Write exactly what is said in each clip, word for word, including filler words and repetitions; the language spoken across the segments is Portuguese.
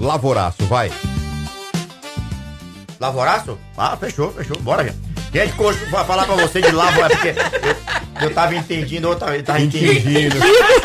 Lavoraço, vai. Lavoraço? Ah, fechou, fechou. Bora, gente. Gente, vou falar pra você de Lavoraço, porque eu, eu tava entendendo, eu tava, eu tava entendendo.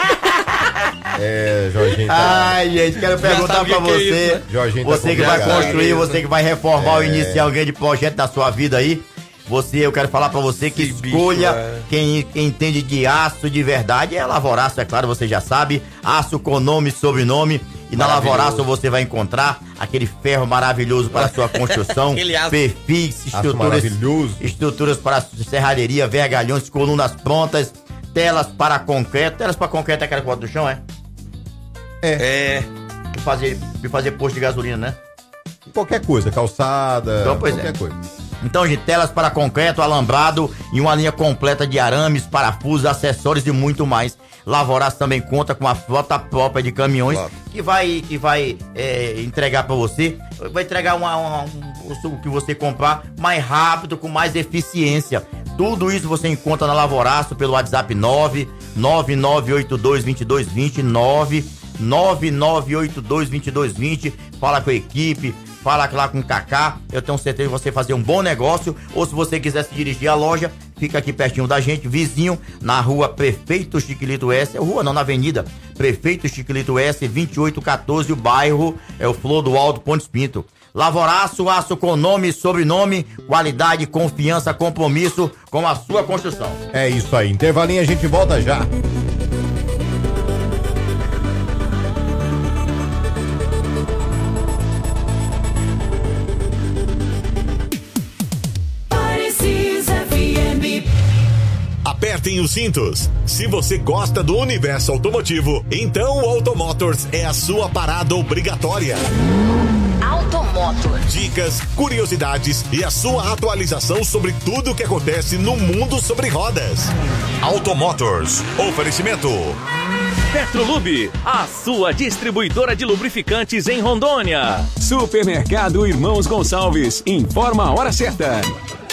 É, Jorginho. Tá... Ai, gente, quero perguntar pra você. É Jorginho tá você que vai construir, você que vai reformar é. ou iniciar alguém de projeto na sua vida aí. Você, eu quero falar pra você que Esse escolha bicho, é. quem, quem entende de aço de verdade. É Lavoraço, é claro, você já sabe. Aço com nome e sobrenome. E na Lavoraço você vai encontrar aquele ferro maravilhoso para a sua construção. Perfis, estruturas, estruturas para serralheria, vergalhões, colunas prontas, telas para concreto. Telas para concreto é aquela que bota no chão, é? É. É. De fazer, de fazer posto de gasolina, né? Qualquer coisa, calçada, então, pois qualquer é. coisa. Então, gente, telas para concreto, alambrado e uma linha completa de arames, parafusos, acessórios e muito mais. Lavoraço também conta com a frota própria de caminhões claro. que vai, que vai é, entregar para você, vai entregar uma, uma, um, o que você comprar mais rápido, com mais eficiência. Tudo isso você encontra na Lavoraço pelo WhatsApp nove nove nove oito dois dois dois dois zero nove nove nove oito dois dois dois dois zero. Fala com a equipe. Fala lá com o Cacá, eu tenho certeza de você fazer um bom negócio, ou se você quiser se dirigir à loja, fica aqui pertinho da gente, vizinho, na rua Prefeito Chiquilito S, rua não, na avenida Prefeito Chiquilito S, vinte e oito quatorze, o bairro é o Flor do Alto Pontes Pinto. Lavoraço, aço com nome e sobrenome, qualidade, confiança, compromisso com a sua construção. É isso aí, intervalinho, a gente volta já. Apertem os cintos. Se você gosta do universo automotivo, então o Automotors é a sua parada obrigatória. Automotors. Dicas, curiosidades e a sua atualização sobre tudo o que acontece no mundo sobre rodas. Automotors. Oferecimento. Petrolube, a sua distribuidora de lubrificantes em Rondônia. Supermercado Irmãos Gonçalves. Informa a hora certa.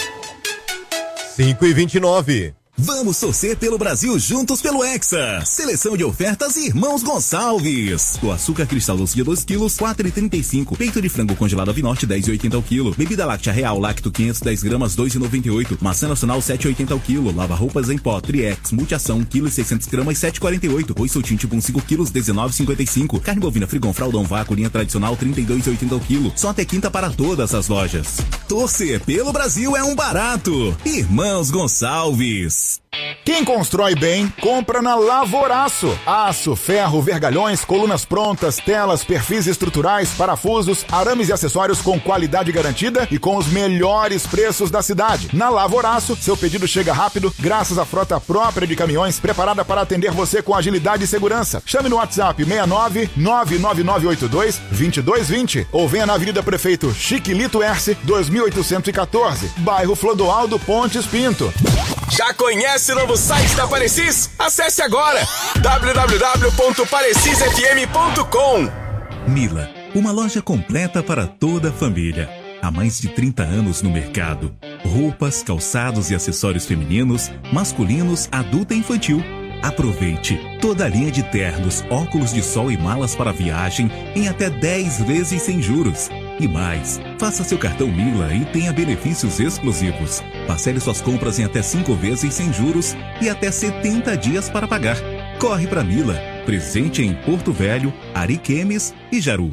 cinco e vinte e nove. Vamos torcer pelo Brasil juntos pelo Hexa. Seleção de ofertas Irmãos Gonçalves. O açúcar cristal doce dois quilos, quatro e trinta e cinco. Peito de frango congelado Avinote, dez e oitenta ao quilo. Bebida láctea Real Lacto quinhentos e dez gramas, dois e noventa e oito. Maçã nacional, sete e oitenta ao quilo. Lava roupas em pó Triex Multiação, um quilo e seiscentos gramas, sete e quarenta e oito. Oi soltinho tipo cinco quilos, dezenove e cinquenta e cinco. Carne bovina Frigon Fraldão Vácuo, linha tradicional, trinta e dois e oitenta ao quilo. Só até quinta para todas as lojas. Torcer pelo Brasil é um barato. Irmãos Gonçalves. Quem constrói bem, compra na Lavoraço. Aço, ferro, vergalhões, colunas prontas, telas, perfis estruturais, parafusos, arames e acessórios com qualidade garantida e com os melhores preços da cidade. Na Lavoraço, seu pedido chega rápido graças à frota própria de caminhões preparada para atender você com agilidade e segurança. Chame no WhatsApp seis nove nove nove nove oito dois dois dois dois zero ou venha na Avenida Prefeito Chiquilito Erce, dois mil oitocentos e quatorze, bairro Flodoaldo Pontes Pinto. Já conhece o novo site da Parecis? Acesse agora w w w ponto parecis f m ponto com. Mila, uma loja completa para toda a família. Há mais de trinta anos no mercado. Roupas, calçados e acessórios femininos, masculinos, adulto e infantil. Aproveite toda a linha de ternos, óculos de sol e malas para viagem em até dez vezes sem juros. E mais, faça seu cartão Mila e tenha benefícios exclusivos. Parcele suas compras em até cinco vezes sem juros e até setenta dias para pagar. Corre pra Mila, presente em Porto Velho, Ariquemes e Jaru.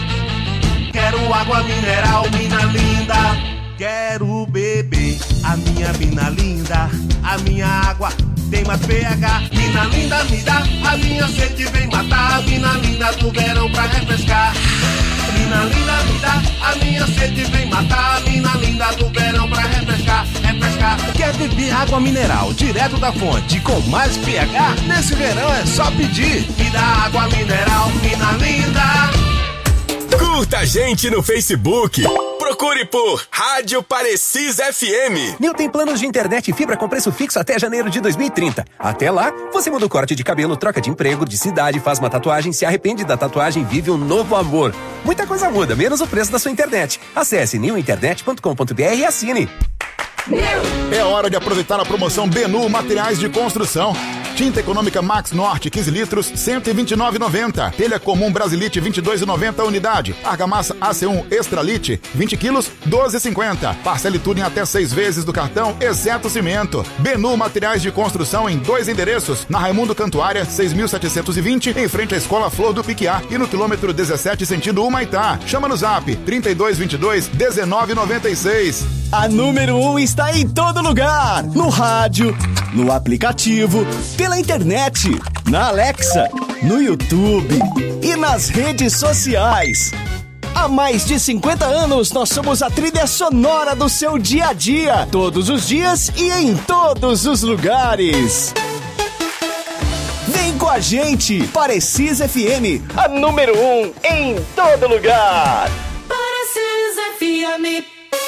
Quero água mineral, mina linda. Quero beber a minha mina linda. A minha água tem mais pH. Mina linda, me dá, a minha sede vem matar. Mina linda do verão pra refrescar. Mina linda, me dá, a minha sede vem matar. Mina linda do verão pra refrescar, refrescar. Quer beber água mineral direto da fonte com mais pH? Nesse verão é só pedir. Me dá água mineral, mina linda. Curta a gente no Facebook. Procure por Rádio Parecis F M. Nil tem planos de internet e fibra com preço fixo até janeiro de dois mil e trinta. Até lá, você muda o corte de cabelo, troca de emprego, de cidade, faz uma tatuagem, se arrepende da tatuagem e vive um novo amor. Muita coisa muda, menos o preço da sua internet. Acesse nil internet ponto com ponto b r e assine. É hora de aproveitar a promoção Benu Materiais de Construção. Tinta Econômica Max Norte, quinze litros, cento e vinte e nove reais e noventa centavos. Telha Comum Brasilite, vinte e dois reais e noventa centavos unidade. Argamassa A C um Extralite, vinte quilos, doze reais e cinquenta centavos. Parcele tudo em até seis vezes do cartão, exceto cimento. Benu Materiais de Construção em dois endereços. Na Raimundo Cantuária, seis mil setecentos e vinte, em frente à Escola Flor do Piquiá. E no quilômetro dezessete, sentido Humaitá. Chama no zap, trinta e dois, vinte e dois, dezenove, noventa e seis. A número um está em todo lugar. No rádio, no aplicativo, pela internet, na Alexa, no YouTube e nas redes sociais. Há mais de cinquenta anos, nós somos a trilha sonora do seu dia a dia. Todos os dias e em todos os lugares. Vem com a gente, Parecis F M, a número um em todo lugar. Parecis F M.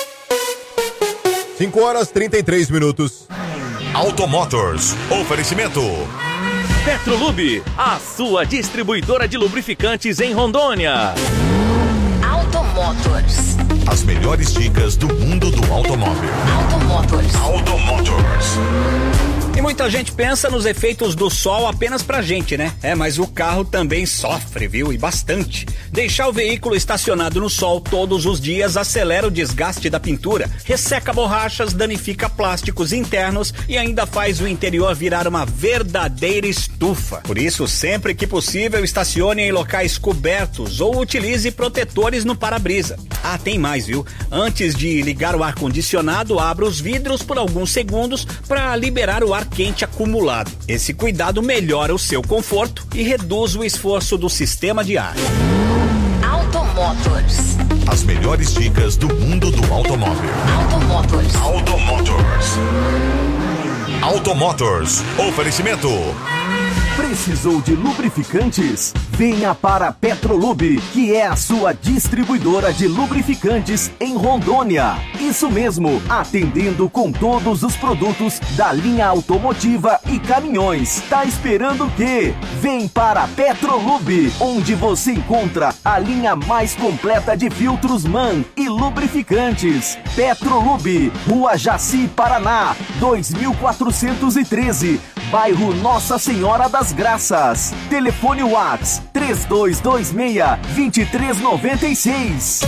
cinco horas e trinta e três minutos. Automotors, oferecimento. Petrolube, a sua distribuidora de lubrificantes em Rondônia. Automotors. As melhores dicas do mundo do automóvel. Automotors. Automotors. E muita gente pensa nos efeitos do sol apenas pra gente, né? É, mas o carro também sofre, viu? E bastante. Deixar o veículo estacionado no sol todos os dias acelera o desgaste da pintura, resseca borrachas, danifica plásticos internos e ainda faz o interior virar uma verdadeira estufa. Por isso, sempre que possível, estacione em locais cobertos ou utilize protetores no para-brisa. Ah, tem mais, viu? Antes de ligar o ar-condicionado, abra os vidros por alguns segundos para liberar o ar quente acumulado. Esse cuidado melhora o seu conforto e reduz o esforço do sistema de ar. Automotors. As melhores dicas do mundo do automóvel. Automotors. Automotors. Automotors. Oferecimento. Precisou de lubrificantes? Venha para a Petrolube, que é a sua distribuidora de lubrificantes em Rondônia. Isso mesmo, atendendo com todos os produtos da linha automotiva e caminhões. Tá esperando o quê? Vem para a Petrolube, onde você encontra a linha mais completa de filtros MAN e lubrificantes. Petrolube, Rua Jaci, Paraná, dois mil quatrocentos e treze, bairro Nossa Senhora das Graças. Telefone Whats três dois dois seis, dois três nove seis.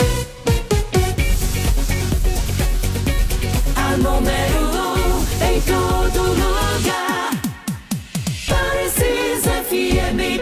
A número um em todo lugar. Parecis F M.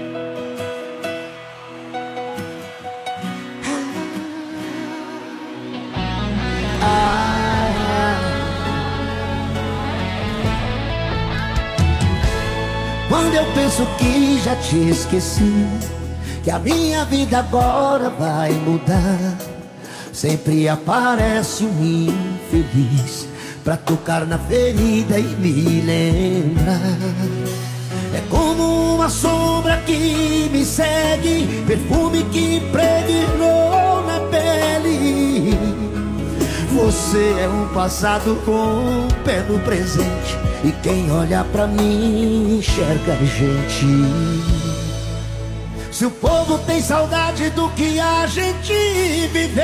Quando eu penso que já te esqueci, que a minha vida agora vai mudar, sempre aparece um infeliz pra tocar na ferida e me lembrar. É como uma sombra que me segue, perfume que impregnou na pele. Você é um passado com um pé no presente, e quem olha pra mim enxerga a gente. Se o povo tem saudade do que a gente viveu,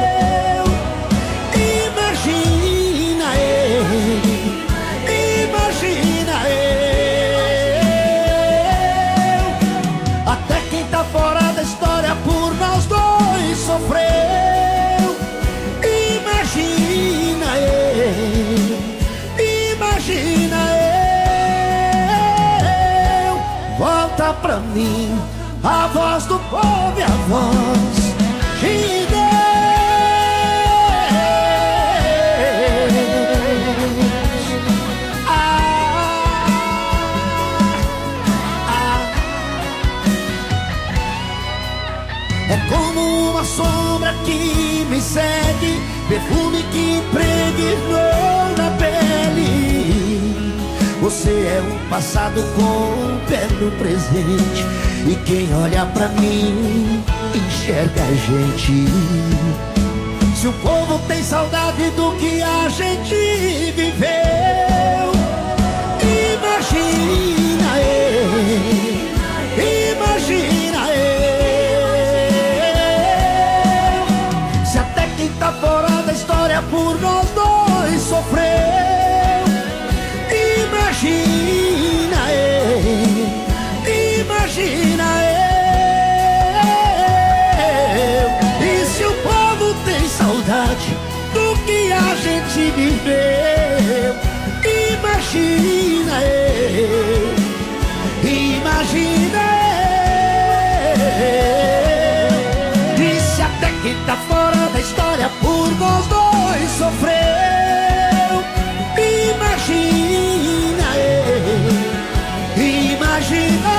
imagina eu, imagina eu. Até quem tá fora da história por nós dois sofreu. Imagina eu, imagina eu. Volta pra mim a voz do povo e a voz de Deus. Ah, ah. É como uma sombra que me segue, perfume que impregnou na pele. Você é um passado com um pé no presente, e quem olha pra mim enxerga a gente. Se o povo tem saudade do que a gente viveu, imagina eu, imagina eu. Se até quem tá fora da história por nós dois sofreu, imagina se viveu. Imagina eu, imagina eu. Disse até que tá fora da história, por nós dois sofreu. Imagina eu, imagina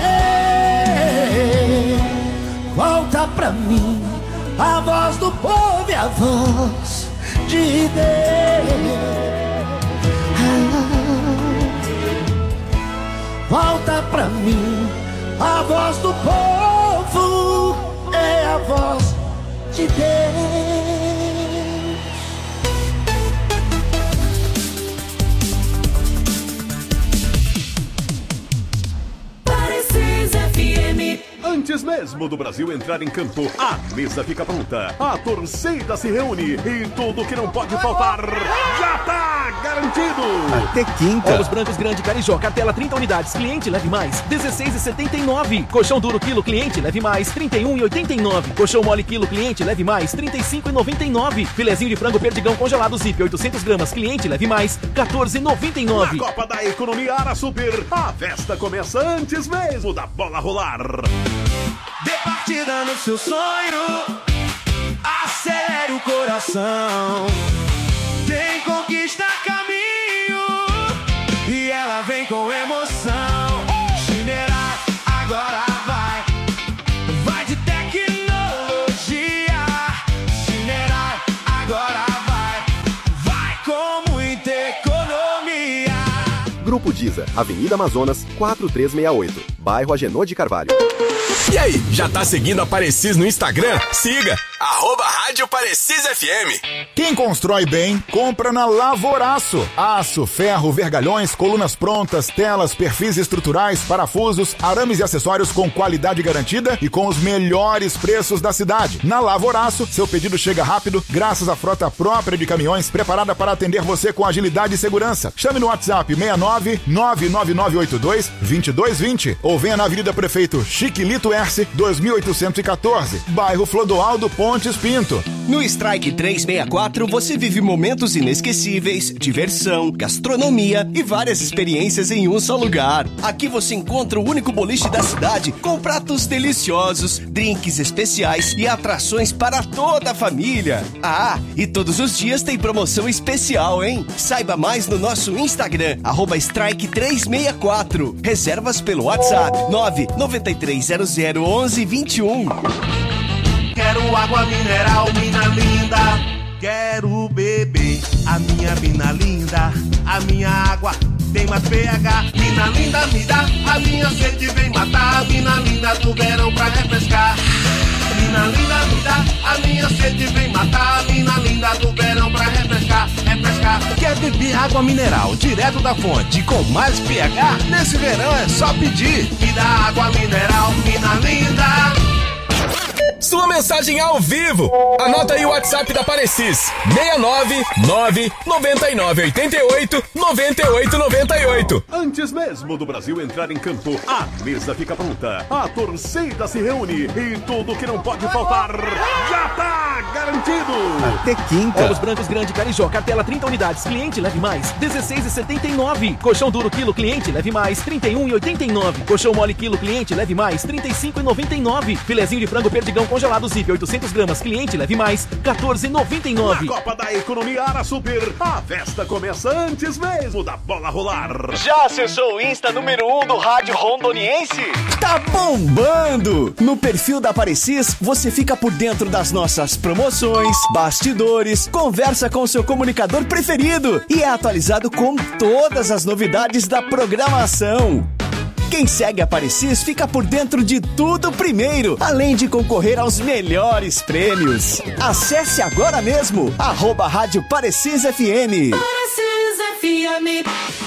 eu. Volta pra mim a voz do povo e a voz de Deus. Volta pra mim, a voz do povo é a voz de Deus. Parecis F M. Antes mesmo do Brasil entrar em campo, a mesa fica pronta, a torcida se reúne e tudo que não pode faltar já tá garantido. Até quinta. Ovos brancos grande Carijó, cartela trinta unidades, cliente leve mais, dezesseis reais e setenta e nove centavos. Colchão duro quilo, cliente leve mais, trinta e um reais e oitenta e nove centavos. Colchão mole quilo, cliente leve mais, trinta e cinco reais e noventa e nove centavos. Filezinho de frango perdigão congelado Zip, oitocentas gramas, cliente leve mais, quatorze reais e noventa e nove Na centavos. Copa da Economia Ara Super, a festa começa antes mesmo da bola rolar. Dê partida no seu sonho, acelere o coração. Tem conquista a caminho e ela vem com emoção. Chineira agora vai, vai de tecnologia. Chineira agora vai, vai com muita economia. Grupo Diza, Avenida Amazonas, quatro três seis oito, bairro Agenor de Carvalho. E aí, já tá seguindo a Parecis no Instagram? Siga, arroba Rádio Parecis F M. Quem constrói bem, compra na Lavoraço. Aço, ferro, vergalhões, colunas prontas, telas, perfis estruturais, parafusos, arames e acessórios com qualidade garantida e com os melhores preços da cidade. Na Lavoraço, seu pedido chega rápido graças à frota própria de caminhões preparada para atender você com agilidade e segurança. Chame no WhatsApp seis nove nove nove nove oito dois dois dois dois zero ou venha na Avenida Prefeito Chiquilito Erce, dois mil oitocentos e quatorze, bairro Flodoaldo Pontes Pinto. No Strike trezentos e sessenta e quatro você vive momentos inesquecíveis, diversão, gastronomia e várias experiências em um só lugar. Aqui você encontra o único boliche da cidade com pratos deliciosos, drinks especiais e atrações para toda a família. Ah, e todos os dias tem promoção especial, hein? Saiba mais no nosso Instagram, arroba Strike trezentos e sessenta e quatro. Reservas pelo WhatsApp nove nove três zero zero onze vinte e um. Quero água mineral, mina linda. Quero beber a minha mina linda. A minha água tem mais pH. Mina linda, me dá. A minha sede vem matar. Mina linda do verão pra refrescar. Mina linda, me dá. A minha sede vem matar. Mina linda do verão pra refrescar. Refrescar. Quer beber água mineral direto da fonte com mais pH? Nesse verão é só pedir. Me dá água mineral, mina linda. Sua mensagem ao vivo. Anota aí o WhatsApp da Parecis. seis nove nove nove nove oito oito nove oito nove oito. Antes mesmo do Brasil entrar em campo, a mesa fica pronta, a torcida se reúne e tudo que não pode faltar já tá garantido. Até quinta. Ovos brancos grande Carijó, cartela trinta unidades, cliente leve mais, dezesseis reais e setenta e nove centavos. Colchão duro quilo, cliente leve mais, trinta e um reais e oitenta e nove centavos. Colchão mole quilo, cliente leve mais, trinta e cinco reais e noventa e nove centavos. Filezinho de frango perdigão congelado Zip, oitocentas gramas, cliente leve mais, quatorze reais e noventa e nove centavos. Na Copa da Economia Ara Super, a festa começa antes mesmo da bola rolar. Já acessou o Insta número um do rádio rondoniense? Tá bombando! No perfil da Parecis, você fica por dentro das nossas promoções, bastidores, conversa com seu comunicador preferido e é atualizado com todas as novidades da programação. Quem segue a Parecis fica por dentro de tudo primeiro, além de concorrer aos melhores prêmios. Acesse agora mesmo, arroba Rádio Parecis F M. Parecis F M.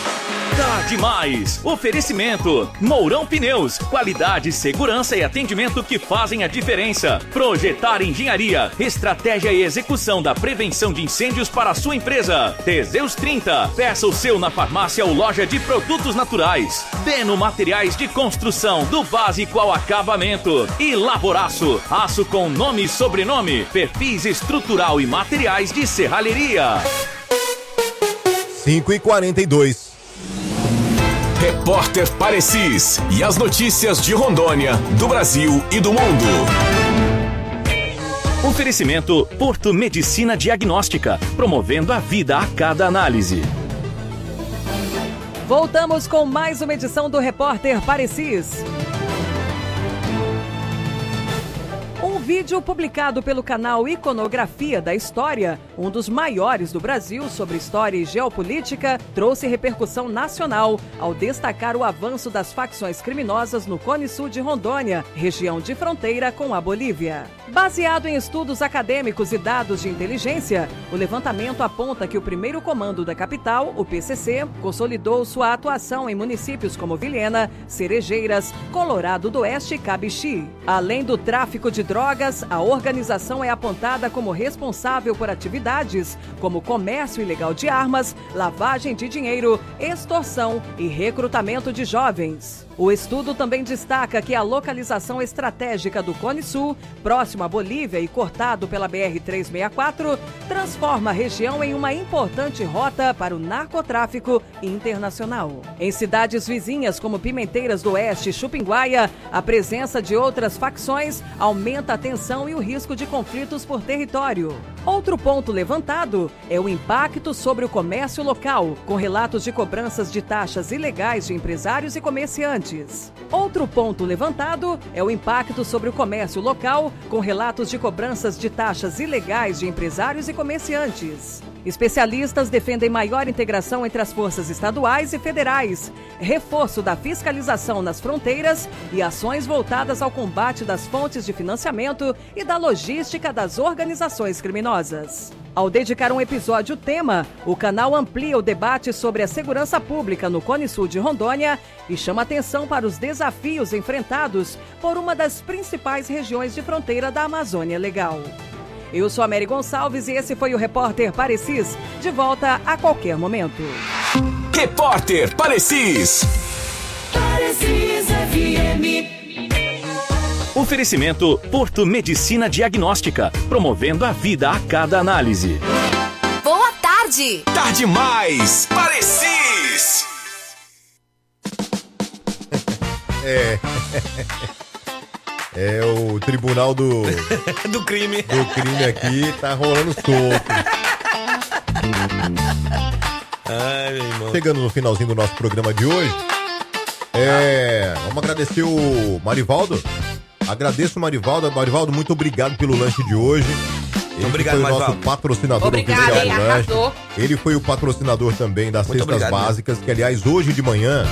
Tá demais! Oferecimento: Mourão Pneus, qualidade, segurança e atendimento que fazem a diferença. Projetar Engenharia, estratégia e execução da prevenção de incêndios para a sua empresa. Teseus trinta, peça o seu na farmácia ou loja de produtos naturais. Deno Materiais de Construção, do básico ao acabamento. E Lavoraço, aço com nome e sobrenome, perfis estrutural e materiais de serralheria. cinco e quarenta e dois. Repórter Parecis e as notícias de Rondônia, do Brasil e do mundo. Oferecimento Porto Medicina Diagnóstica, promovendo a vida a cada análise. Voltamos com mais uma edição do Repórter Parecis. Um vídeo publicado pelo canal Iconografia da História, um dos maiores do Brasil sobre história e geopolítica, trouxe repercussão nacional ao destacar o avanço das facções criminosas no Cone Sul de Rondônia, região de fronteira com a Bolívia. Baseado em estudos acadêmicos e dados de inteligência, o levantamento aponta que o primeiro comando da capital, o P C C, consolidou sua atuação em municípios como Vilhena, Cerejeiras, Colorado do Oeste e Cabixi. Além do tráfico de drogas, a organização é apontada como responsável por atividades como comércio ilegal de armas, lavagem de dinheiro, extorsão e recrutamento de jovens. O estudo também destaca que a localização estratégica do Cone Sul, próximo à Bolívia e cortado pela B R trezentos e sessenta e quatro, transforma a região em uma importante rota para o narcotráfico internacional. Em cidades vizinhas como Pimenteiras do Oeste e Chupinguaia, a presença de outras facções aumenta a tensão e o risco de conflitos por território. Outro ponto levantado é o impacto sobre o comércio local, com relatos de cobranças de taxas ilegais de empresários e comerciantes. Outro ponto levantado é o impacto sobre o comércio local, com relatos de cobranças de taxas ilegais de empresários e comerciantes. Especialistas defendem maior integração entre as forças estaduais e federais, reforço da fiscalização nas fronteiras e ações voltadas ao combate das fontes de financiamento e da logística das organizações criminosas. Ao dedicar um episódio tema, o canal amplia o debate sobre a segurança pública no Cone Sul de Rondônia e chama atenção para os desafios enfrentados por uma das principais regiões de fronteira da Amazônia Legal. Eu sou a Mary Gonçalves e esse foi o Repórter Parecis, de volta a qualquer momento. Repórter Parecis. Parecis F M. Oferecimento Porto Medicina Diagnóstica, promovendo a vida a cada análise. Boa tarde. Tarde mais. Parecis. É. É o tribunal do... do crime. Do crime aqui tá rolando solto. Ai, meu irmão. Chegando no finalzinho do nosso programa de hoje, é... vamos agradecer o Marivaldo. Agradeço o Marivaldo. Marivaldo, muito obrigado pelo lanche de hoje. Ele obrigado, foi o nosso Marivaldo. patrocinador Obrigado, oficial hein, do lanche. arrasou. Ele foi o patrocinador também das Muito cestas obrigado, básicas, que aliás, hoje de manhã,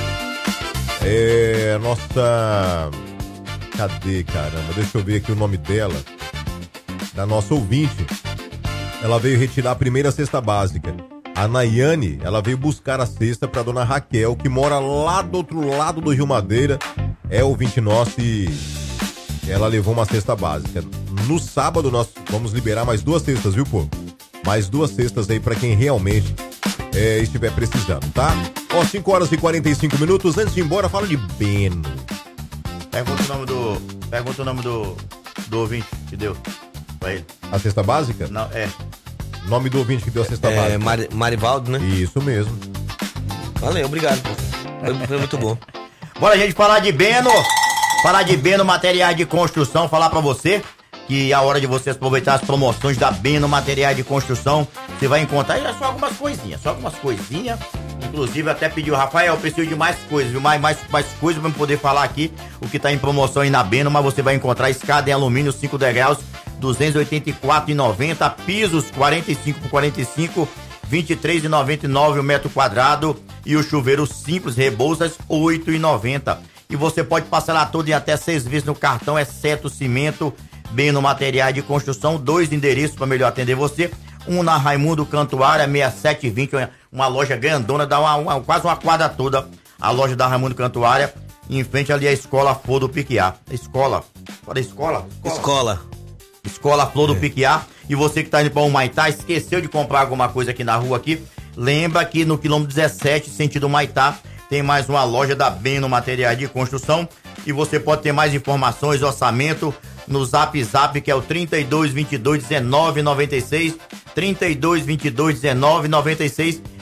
é nossa... Cadê, caramba? Deixa eu ver aqui o nome dela. Da nossa ouvinte. Ela veio retirar a primeira cesta básica. A Nayane, ela veio buscar a cesta pra dona Raquel, que mora lá do outro lado do Rio Madeira. É ouvinte nosso e ela levou uma cesta básica. No sábado nós vamos liberar mais duas cestas, viu, pô? Mais duas cestas aí pra quem realmente é, estiver precisando, tá? Ó, cinco horas e quarenta e cinco minutos. Antes de ir embora, fala de Beno. Pergunta o nome do. Pergunta o nome do. Do ouvinte que deu pra ele. A cesta básica? Não, é. Nome do ouvinte que deu a cesta É, básica. Mar- Marivaldo, né? Isso mesmo. Valeu, obrigado. Foi, foi muito bom. Bora, gente, falar de Beno. Falar de Beno Materiais de Construção. Falar pra você que a hora de você aproveitar as promoções da Beno Materiais de Construção, você vai encontrar aí só algumas coisinhas. Só algumas coisinhas. Inclusive, até pediu, Rafael, eu preciso de mais coisas, viu? Mais, mais, mais coisas pra eu poder falar aqui o que tá em promoção aí na Beno, mas você vai encontrar escada em alumínio cinco degraus, duzentos e oitenta e quatro reais e noventa centavos, pisos quarenta e cinco por quarenta e cinco, vinte e três reais e noventa e nove centavos o metro quadrado e o chuveiro simples, Rebouças, oito reais e noventa centavos. E você pode parcelar tudo em até seis vezes no cartão, exceto cimento. Beno Materiais de Construção, dois endereços para melhor atender você. Um na Raimundo Cantuária, sessenta e sete vinte, uma loja grandona, dá uma, uma, quase uma quadra toda. A loja da Raimundo Cantuária, em frente ali a Escola Flor do Piquiá. Escola, fala escola? Escola. Escola Flor do Piquiá. E você que tá indo para o Humaitá, esqueceu de comprar alguma coisa aqui na rua aqui, lembra que no quilômetro dezessete, sentido Humaitá, tem mais uma loja da Beno Materiais de Construção. E você pode ter mais informações, orçamento, no Zap Zap, que é o trinta e dois, vinte e dois, dezenove, noventa e seis, trinta e dois, vinte e dois, dezenove, noventa e seis.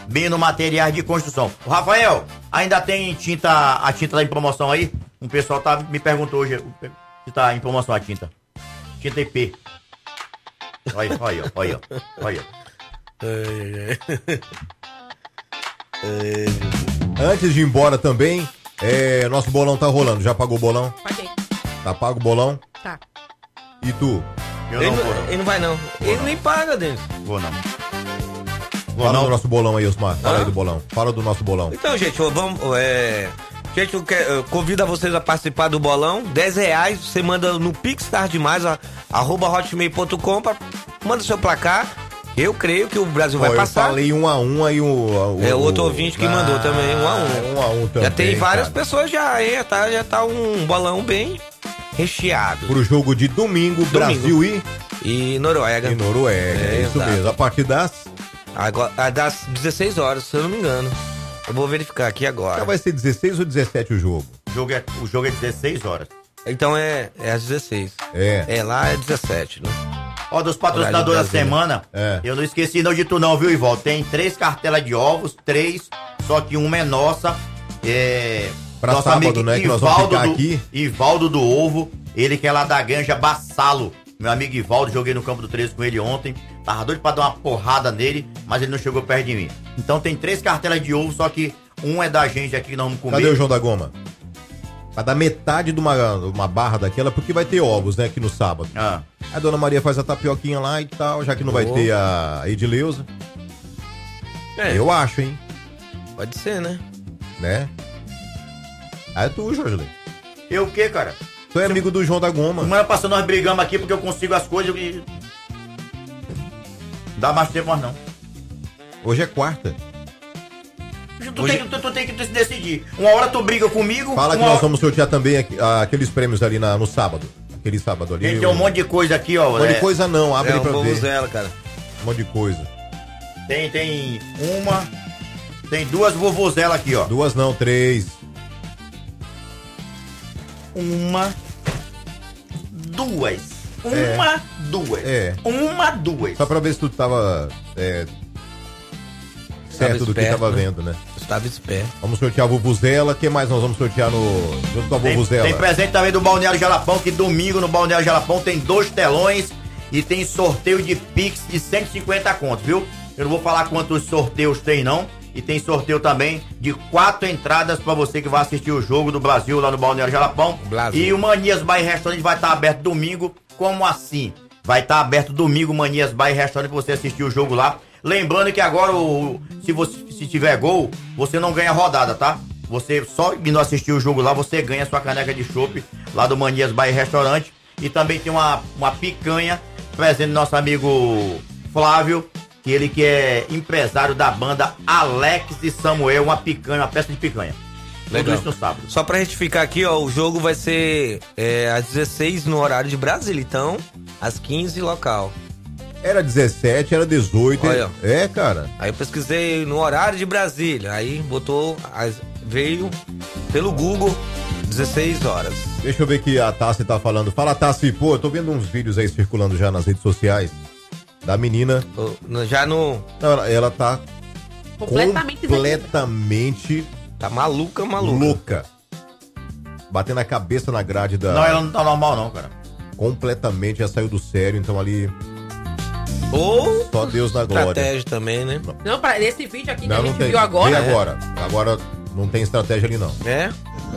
Bino Materiais de Construção. O Rafael, ainda tem tinta, a tinta tá em promoção aí? Um pessoal tá, me perguntou hoje se tá em promoção a tinta. Tinta I P. Olha, olha, olha, olha. Antes de ir embora também, é, nosso bolão tá rolando. Já pagou o bolão? Paguei. Tá pago o bolão? Tá. E tu? Eu ele, não, não, ele não vai não. Vou ele não. nem paga, Denis. Vou não. Vou Fala não. do nosso bolão aí, Osmar. Fala Hã? aí do bolão. Fala do nosso bolão. Então, gente, vamos... É... Gente, eu, quero, eu convido a vocês a participar do bolão. dez reais, você manda no Pix Tarde Demais, arroba hotmail ponto com, manda seu placar. Eu creio que o Brasil vai Pô, passar. Eu falei um a um aí o... o é, o outro ouvinte que ah, mandou também, um a um. Um a um também, já tem várias cara. pessoas já, hein? Tá, já tá um bolão bem recheado. Pro jogo de domingo, domingo. Brasil e... E Noruega. E Noruega, é, é isso exato. mesmo. A partir das... Agora, das dezesseis horas, se eu não me engano. Eu vou verificar aqui agora. Então vai ser dezesseis ou dezessete o jogo? O jogo é, o jogo é dezesseis horas. Então é, é às dezesseis. É. É, lá é dezessete, né? Ó, dos patrocinadores da semana, é. eu não esqueci não de tu não, viu, Ivaldo? Tem três cartelas de ovos, três, só que uma é nossa. É... Pra nosso sábado, amigo né, que nós Ivaldo vamos ficar do, aqui. Ivaldo do Ovo, ele que é lá da Granja Bassalo. Meu amigo Ivaldo, joguei no campo do treze com ele ontem. Tava doido pra dar uma porrada nele, mas ele não chegou perto de mim. Então tem três cartelas de ovo, só que um é da gente aqui que nós vamos comer. Cadê o João da Goma? Vai dar metade de uma, uma barra daquela, porque vai ter ovos, né, aqui no sábado. Ah. A dona Maria faz a tapioquinha lá e tal, já que não vai oh. ter a Edileuza. É. Eu acho, hein? Pode ser, né? Né? Aí é tu, Jorge. Eu o quê, cara? Tu é Você... amigo do João da Goma. Semana passada nós brigamos aqui porque eu consigo as coisas e... Dá mais tempo, mas não. Hoje é quarta. Tu, Hoje... tem, tu, tu tem que se decidir. Uma hora tu briga comigo. Fala que nós hora... vamos sortear também aqui, aqueles prêmios ali na, no sábado. Aquele sábado ali. Tem, tem um monte de coisa aqui, ó. Um monte é... de coisa não, abre é, aí pra um ver. Dela, cara. Um monte de coisa. Tem, tem uma. Tem duas vovozelas aqui, ó. Duas não, três. Uma. Duas. Uma, é. duas. É. Uma, duas. Só pra ver se tu tava. É... certo do que tava né? vendo, né? Estava esperto. Vamos sortear a Vuvuzela. O que mais nós vamos sortear no junto com a Vuvuzela? Tem, tem presente também do Balneário Jalapão, que domingo no Balneário Jalapão tem dois telões e tem sorteio de Pix de cento e cinquenta contos, viu? Eu não vou falar quantos sorteios tem, não. E tem sorteio também de quatro entradas pra você que vai assistir o jogo do Brasil lá no Balneário Jalapão. Brasil. E o Manias Bar e Restaurante vai estar aberto domingo. Como assim? Vai estar aberto domingo, Manias Bar e Restaurante, pra você assistir o jogo lá. Lembrando que agora, o, se você se tiver gol, você não ganha rodada, tá? Você só indo assistir o jogo lá, você ganha sua caneca de chopp lá do Manias Bar e Restaurante. E também tem uma, uma picanha presente do nosso amigo Flávio, que ele que é empresário da banda Alex e Samuel, uma picanha, uma peça de picanha. Legal. Tudo isso no sábado. Só pra retificar aqui, ó, o jogo vai ser é, às dezesseis no horário de Brasília, então às quinze local. Era dezessete, era dezoito. Olha, é, cara. Aí eu pesquisei no horário de Brasília, aí botou, veio pelo Google dezesseis horas. Deixa eu ver que a Tassi tá falando. Fala, Tassi, pô, eu tô vendo uns vídeos aí circulando já nas redes sociais da menina. Já no... Não, ela, ela tá completamente... completamente... Tá maluca, maluca. Louca. Batendo a cabeça na grade da... Não, ela não tá normal não, cara. Completamente, já saiu do sério, então ali... Ou só Deus na glória. Estratégia também, né? Não, para esse vídeo aqui não, que a não gente tem. viu agora. E agora? Agora não tem estratégia ali, não. É?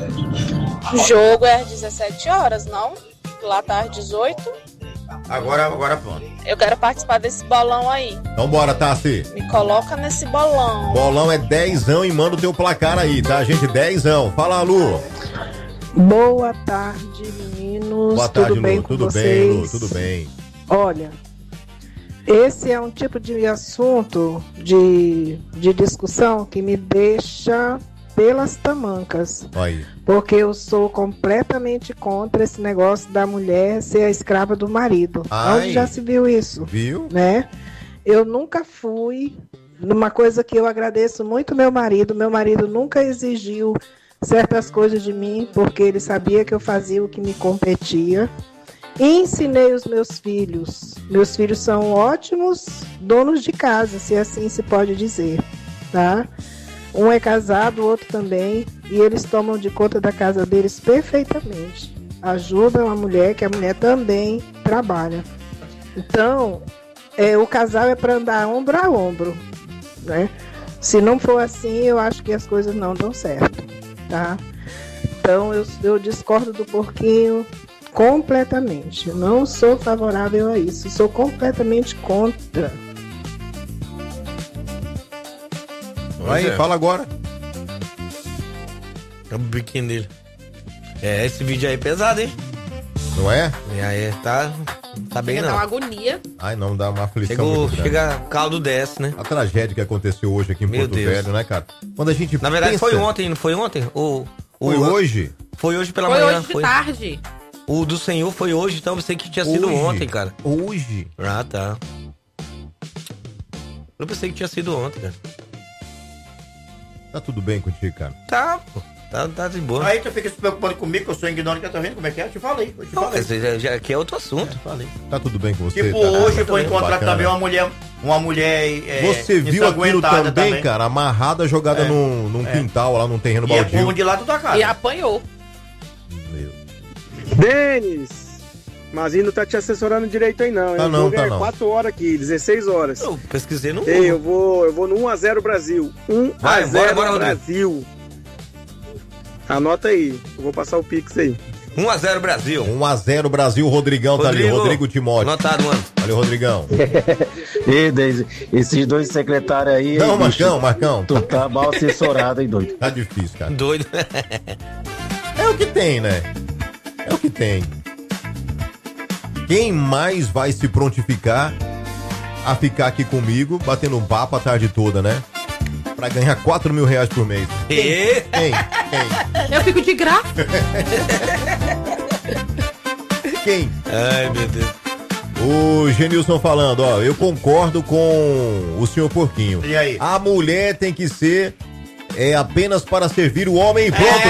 O jogo é às dezessete horas, não? Lá tá às dezoito. Agora, agora pronto. Eu quero participar desse bolão aí. Então bora, Tassi. Me coloca nesse bolão. Bolão é dezão e manda o teu placar aí, tá, gente? Dezão. Fala, Lu. Boa tarde, meninos. Boa tarde, tudo bem Lu. com Tudo vocês? bem, Lu. Tudo bem. Olha, esse é um tipo de assunto de, de discussão que me deixa pelas tamancas. Aí. Porque eu sou completamente contra esse negócio da mulher ser a escrava do marido. Ai. Onde já se viu isso? Viu? Né? Eu nunca fui numa coisa que eu agradeço muito meu marido. Meu marido nunca exigiu certas coisas de mim, porque ele sabia que eu fazia o que me competia. Ensinei os meus filhos. Meus filhos são ótimos donos de casa, se assim se pode dizer. tá? Um é casado, o outro também, e eles tomam de conta da casa deles perfeitamente. Ajudam a mulher, que a mulher também trabalha. Então, é, o casal é para andar ombro a ombro, né? Se não for assim, eu acho que as coisas não dão certo, tá? Então, eu, eu discordo do porquinho completamente. Eu não sou favorável a isso. Sou completamente contra. Aí, é. fala agora. É o biquinho dele. É, esse vídeo aí é pesado, hein? Não é? E aí, tá, tá bem Chega não. a dar uma agonia. Ai, não, dá uma aflição Chegou, muito grande. chega, caldo desce, né? A tragédia que aconteceu hoje aqui em Meu Porto Deus. Velho, né, cara? Quando a gente Na verdade, pensa... foi ontem, não foi ontem? O, o, Foi hoje? Foi hoje pela Foi manhã. hoje de tarde. O do Senhor foi hoje, então eu pensei que tinha sido Hoje? ontem, cara. Hoje? Ah, tá. Eu pensei que tinha sido ontem, cara. Tá tudo bem contigo, cara? Tá, pô. Tá, tá de boa. Aí tu fica se preocupando comigo, que eu sou ignorante, que eu tô vendo como é que é. Eu te falei, eu te Não, falei. esse já, já, aqui é outro assunto. Falei. Tá tudo bem com você? Tipo, tá, hoje tá foi tudo encontrar bacana. também uma mulher, uma mulher é, Você viu aquilo ensanguentada também, cara? Amarrada, jogada É. num, num É. quintal, lá num terreno E é baldio. povo de lá da casa. E apanhou. Denis, mas ele não tá te assessorando direito aí não. Tá hein? não, o jogo tá é não. quatro horas aqui, dezesseis horas. Eu pesquisei no Ei, Google. eu vou, eu vou no um a zero Brasil. um Vai, a bora, zero bora, Rodrigo. Brasil. Anota aí, eu vou passar o Pix aí. um a zero Brasil. um a zero Brasil, Rodrigão tá ali, Rodrigo. Rodrigo Timóteo. Anotado, mano. Valeu, Rodrigão. Ei, Deise, esses dois secretários aí. Não, aí, Marcão, bicho, Marcão. Tu tá mal assessorado, hein, doido? Tá difícil, cara. Doido. É o que tem, né? É o que tem. Quem mais vai se prontificar a ficar aqui comigo, batendo um papo a tarde toda, né? Pra ganhar quatro mil reais por mês. E? Quem? Quem? Eu fico de graça. Quem? Ai, meu Deus. O Genilson falando, ó, eu concordo com o senhor Porquinho. E aí? A mulher tem que ser é, apenas para servir o homem e pronto.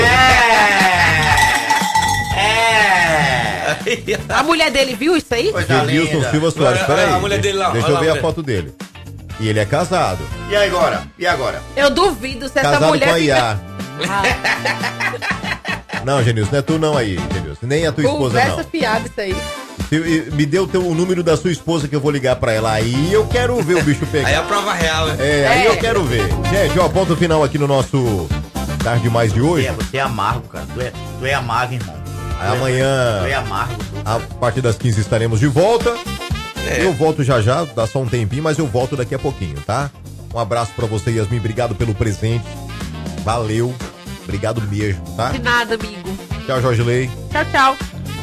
É. A mulher dele viu isso aí? Coisa Genilson linda. Silva Soares, Olha peraí. a mulher dele lá, Deixa olha eu lá ver a a mulher. foto dele. E ele é casado. E agora? E agora? Eu duvido se essa Casado mulher. com a I fica- A. Não, Genilson, não é tu não aí, Genilson. Nem a tua esposa Conversa não. fiada isso aí. Se- e- Me dê o, teu, o número da sua esposa que eu vou ligar pra ela. Aí eu quero ver o bicho pegar. Aí é a prova real, né? É, aí É. eu quero ver. Gente, ó, ponto final aqui no nosso Tarde Mais de Você hoje. é, você é amargo, cara. Tu é, tu é amargo, irmão. Tu é- Amanhã, Tu é amargo. tu. a partir das quinze, estaremos de volta. É. Eu volto já já, dá só um tempinho, mas eu volto daqui a pouquinho, tá? Um abraço pra você, Yasmin. Obrigado pelo presente. Valeu. Obrigado mesmo, tá? De nada, amigo. Tchau, Jorge Lei. Tchau, tchau.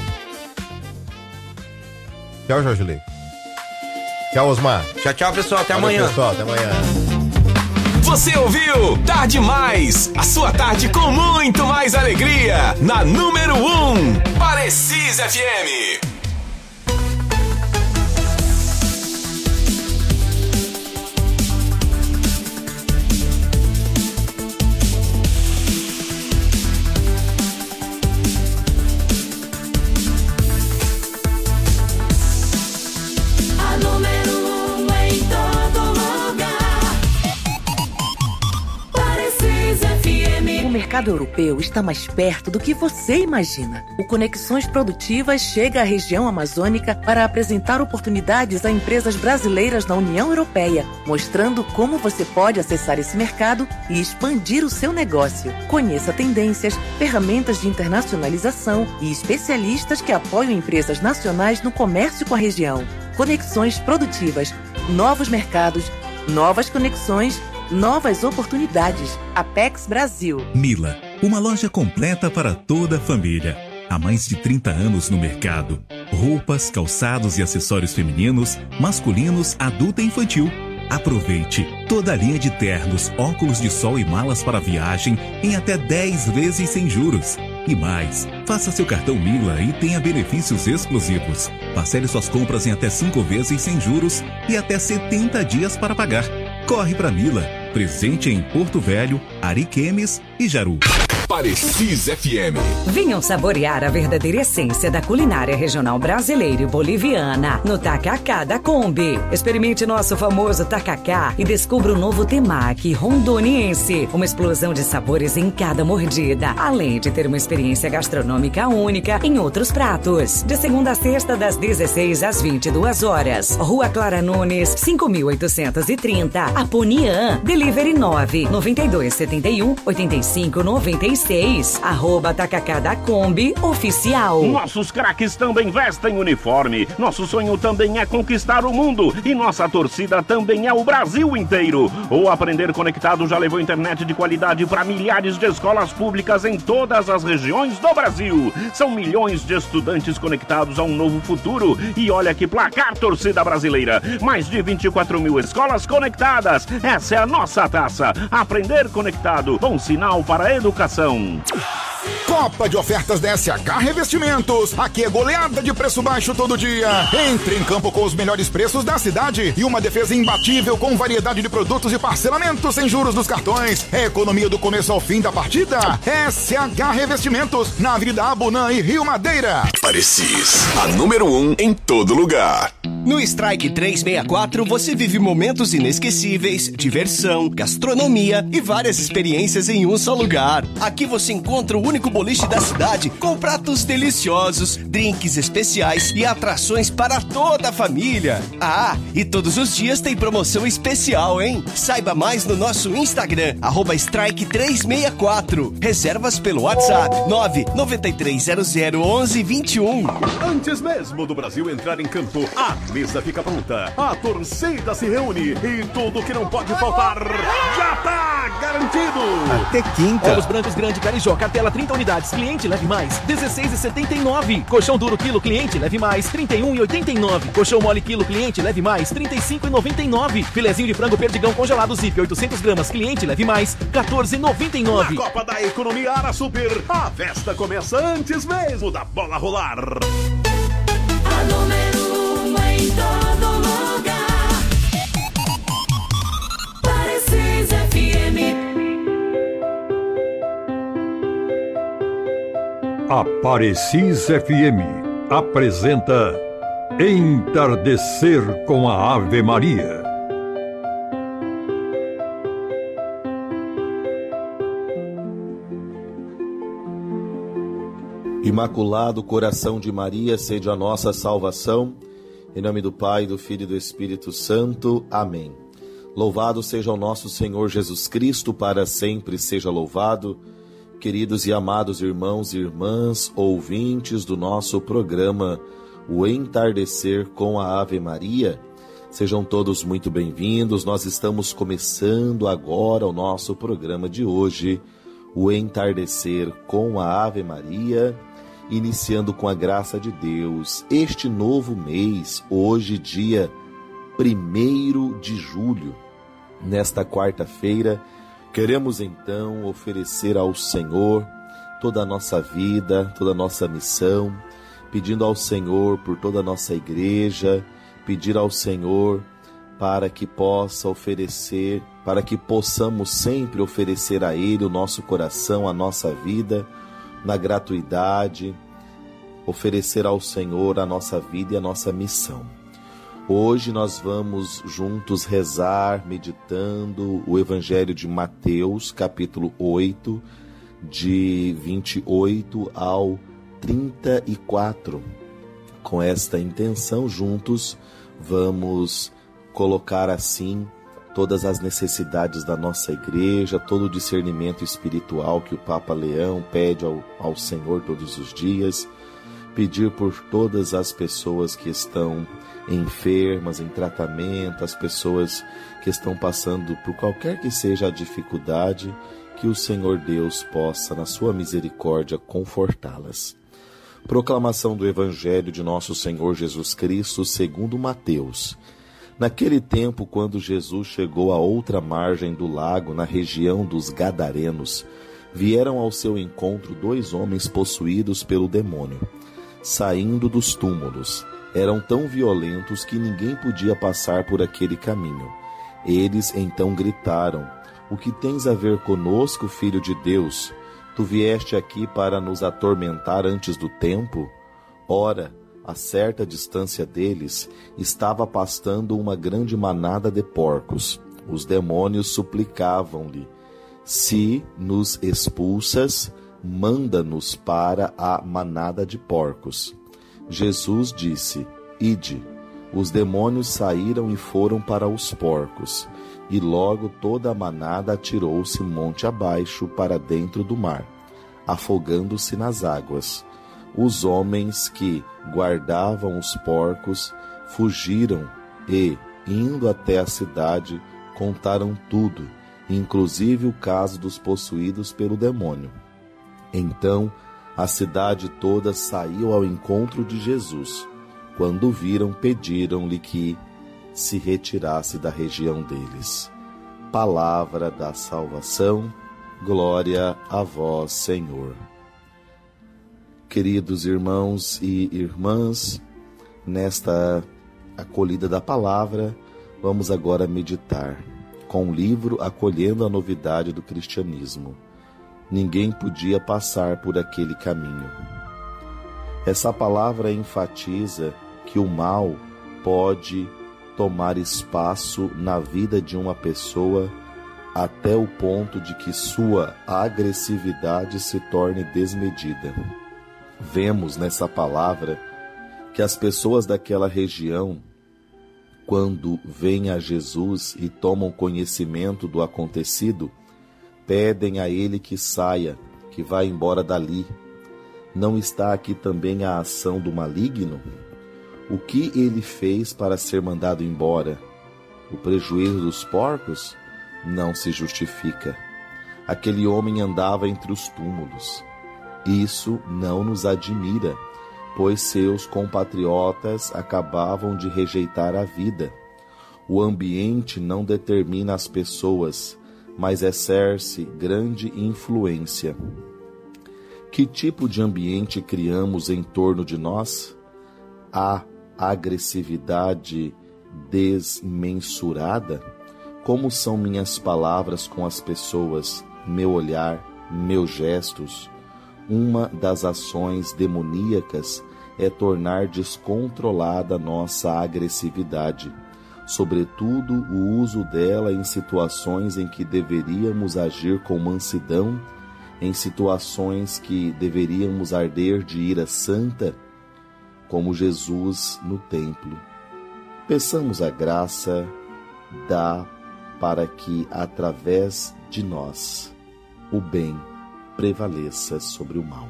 Tchau, Jorge Lei. Tchau, Osmar. Tchau, tchau, pessoal. Até Valeu, amanhã. pessoal. Até amanhã. Você ouviu Tarde Mais, a sua tarde com muito mais alegria, na número um, Parecis F M. A número um em todo lugar. Parecis F M. O mercado europeu está mais perto do que você imagina. O Conexões Produtivas chega à região amazônica para apresentar oportunidades a empresas brasileiras na União Europeia, mostrando como você pode acessar esse mercado e expandir o seu negócio. Conheça tendências, ferramentas de internacionalização e especialistas que apoiam empresas nacionais no comércio com a região. Conexões Produtivas, novos mercados, novas conexões, novas oportunidades. Apex Brasil. Mila, uma loja completa para toda a família. Há mais de trinta anos no mercado. Roupas, calçados e acessórios femininos, masculinos, adulto e infantil. Aproveite toda a linha de ternos, óculos de sol e malas para viagem em até dez vezes sem juros. E mais, faça seu cartão Mila e tenha benefícios exclusivos. Parcele suas compras em até cinco vezes sem juros e até setenta dias para pagar. Corre para Mila, presente em Porto Velho, Ariquemes e Jaru. Parecis F M. Venham saborear a verdadeira essência da culinária regional brasileira e boliviana no Tacacá da Kombi. Experimente nosso famoso tacacá e descubra o novo temaki rondoniense. Uma explosão de sabores em cada mordida, além de ter uma experiência gastronômica única em outros pratos. De segunda a sexta, das dezesseis às vinte e duas horas. Rua Clara Nunes, cinco mil oitocentos e trinta, Aponian. Delivery nove nove dois sete um oito cinco nove seis. Arroba Tacacá da Kombi Oficial. Nossos craques também vestem uniforme. Nosso sonho também é conquistar o mundo. E nossa torcida também é o Brasil inteiro. O Aprender Conectado já levou internet de qualidade para milhares de escolas públicas em todas as regiões do Brasil. São milhões de estudantes conectados a um novo futuro. E olha que placar, torcida brasileira. Mais de vinte e quatro mil escolas conectadas. Essa é a nossa taça. Aprender Conectado. Bom sinal para a educação. Copa de ofertas da S H Revestimentos. Aqui é goleada de preço baixo todo dia. Entre em campo com os melhores preços da cidade e uma defesa imbatível com variedade de produtos e parcelamento sem juros nos cartões. É economia do começo ao fim da partida. S H Revestimentos, na Avenida Abunã e Rio Madeira. Parecis, a número um em todo lugar. No Strike trezentos e sessenta e quatro você vive momentos inesquecíveis, diversão, gastronomia e várias experiências em um só lugar. Aqui você encontra o único boliche da cidade com pratos deliciosos, drinks especiais e atrações para toda a família. Ah, e todos os dias tem promoção especial, hein? Saiba mais no nosso Instagram, arroba Strike trezentos e sessenta e quatro. Reservas pelo WhatsApp nove nove três zero zero onze vinte e um. Antes mesmo do Brasil entrar em campo, a mesa fica pronta, a torcida se reúne e tudo que não pode faltar já tá garantido. Até quinta. Ovos brancos grande Carijó, cartela trinta unidades, cliente leve mais, dezesseis reais e setenta e nove centavos. Colchão duro quilo, cliente leve mais, trinta e um reais e oitenta e nove centavos. Colchão mole quilo, cliente leve mais, trinta e cinco reais e noventa e nove centavos. Filezinho de frango perdigão congelado Zip, oitocentas gramas, cliente leve mais, quatorze reais e noventa e nove centavos. Na Copa da Economia Ara Super, a festa começa antes mesmo da bola rolar. A número um em todo lugar. Parecis F M. A Parecis F M apresenta Entardecer com a Ave Maria. Imaculado Coração de Maria, sede a nossa salvação. Em nome do Pai, do Filho e do Espírito Santo. Amém. Louvado seja o nosso Senhor Jesus Cristo, para sempre seja louvado. Queridos e amados irmãos e irmãs, ouvintes do nosso programa, o Entardecer com a Ave Maria, sejam todos muito bem-vindos. Nós estamos começando agora o nosso programa de hoje, o Entardecer com a Ave Maria, iniciando com a graça de Deus este novo mês, hoje dia primeiro de julho. Nesta quarta-feira, queremos então oferecer ao Senhor toda a nossa vida, toda a nossa missão, pedindo ao Senhor por toda a nossa igreja, pedir ao Senhor para que possa oferecer, para que possamos sempre oferecer a Ele o nosso coração, a nossa vida, na gratuidade, oferecer ao Senhor a nossa vida e a nossa missão. Hoje nós vamos juntos rezar, meditando o Evangelho de Mateus, capítulo oito, de vinte e oito ao trinta e quatro. Com esta intenção, juntos, vamos colocar assim todas as necessidades da nossa igreja, todo o discernimento espiritual que o Papa Leão pede ao, ao Senhor todos os dias, pedir por todas as pessoas que estão enfermas, em tratamento, as pessoas que estão passando por qualquer que seja a dificuldade, que o Senhor Deus possa, na sua misericórdia, confortá-las. Proclamação do Evangelho de nosso Senhor Jesus Cristo segundo Mateus. Naquele tempo, quando Jesus chegou à outra margem do lago, na região dos Gadarenos, vieram ao seu encontro dois homens possuídos pelo demônio, saindo dos túmulos. Eram tão violentos que ninguém podia passar por aquele caminho. Eles então gritaram: "O que tens a ver conosco, Filho de Deus? Tu vieste aqui para nos atormentar antes do tempo? Ora, a certa distância deles, estava pastando uma grande manada de porcos. Os demônios suplicavam-lhe: se nos expulsas, manda-nos para a manada de porcos. Jesus disse: ide. Os demônios saíram e foram para os porcos, e logo toda a manada atirou-se monte abaixo para dentro do mar, afogando-se nas águas. Os homens que guardavam os porcos fugiram e, indo até a cidade, contaram tudo, inclusive o caso dos possuídos pelo demônio. Então a cidade toda saiu ao encontro de Jesus. Quando o viram, pediram-lhe que se retirasse da região deles. Palavra da salvação, glória a vós, Senhor. Queridos irmãos e irmãs, nesta acolhida da palavra, vamos agora meditar com o livro Acolhendo a Novidade do Cristianismo. Ninguém podia passar por aquele caminho. Essa palavra enfatiza que o mal pode tomar espaço na vida de uma pessoa até o ponto de que sua agressividade se torne desmedida. Vemos nessa palavra que as pessoas daquela região, quando vêm a Jesus e tomam conhecimento do acontecido, pedem a ele que saia, que vá embora dali. Não está aqui também a ação do maligno? O que ele fez para ser mandado embora? O prejuízo dos porcos? Não se justifica. Aquele homem andava entre os túmulos. Isso não nos admira, pois seus compatriotas acabavam de rejeitar a vida. O ambiente não determina as pessoas, mas exerce grande influência. Que tipo de ambiente criamos em torno de nós? Há agressividade desmensurada? Como são minhas palavras com as pessoas, meu olhar, meus gestos? Uma das ações demoníacas é tornar descontrolada nossa agressividade, sobretudo o uso dela em situações em que deveríamos agir com mansidão, em situações que deveríamos arder de ira santa, como Jesus no templo. Peçamos a graça, dá para que, através de nós, o bem prevaleça sobre o mal.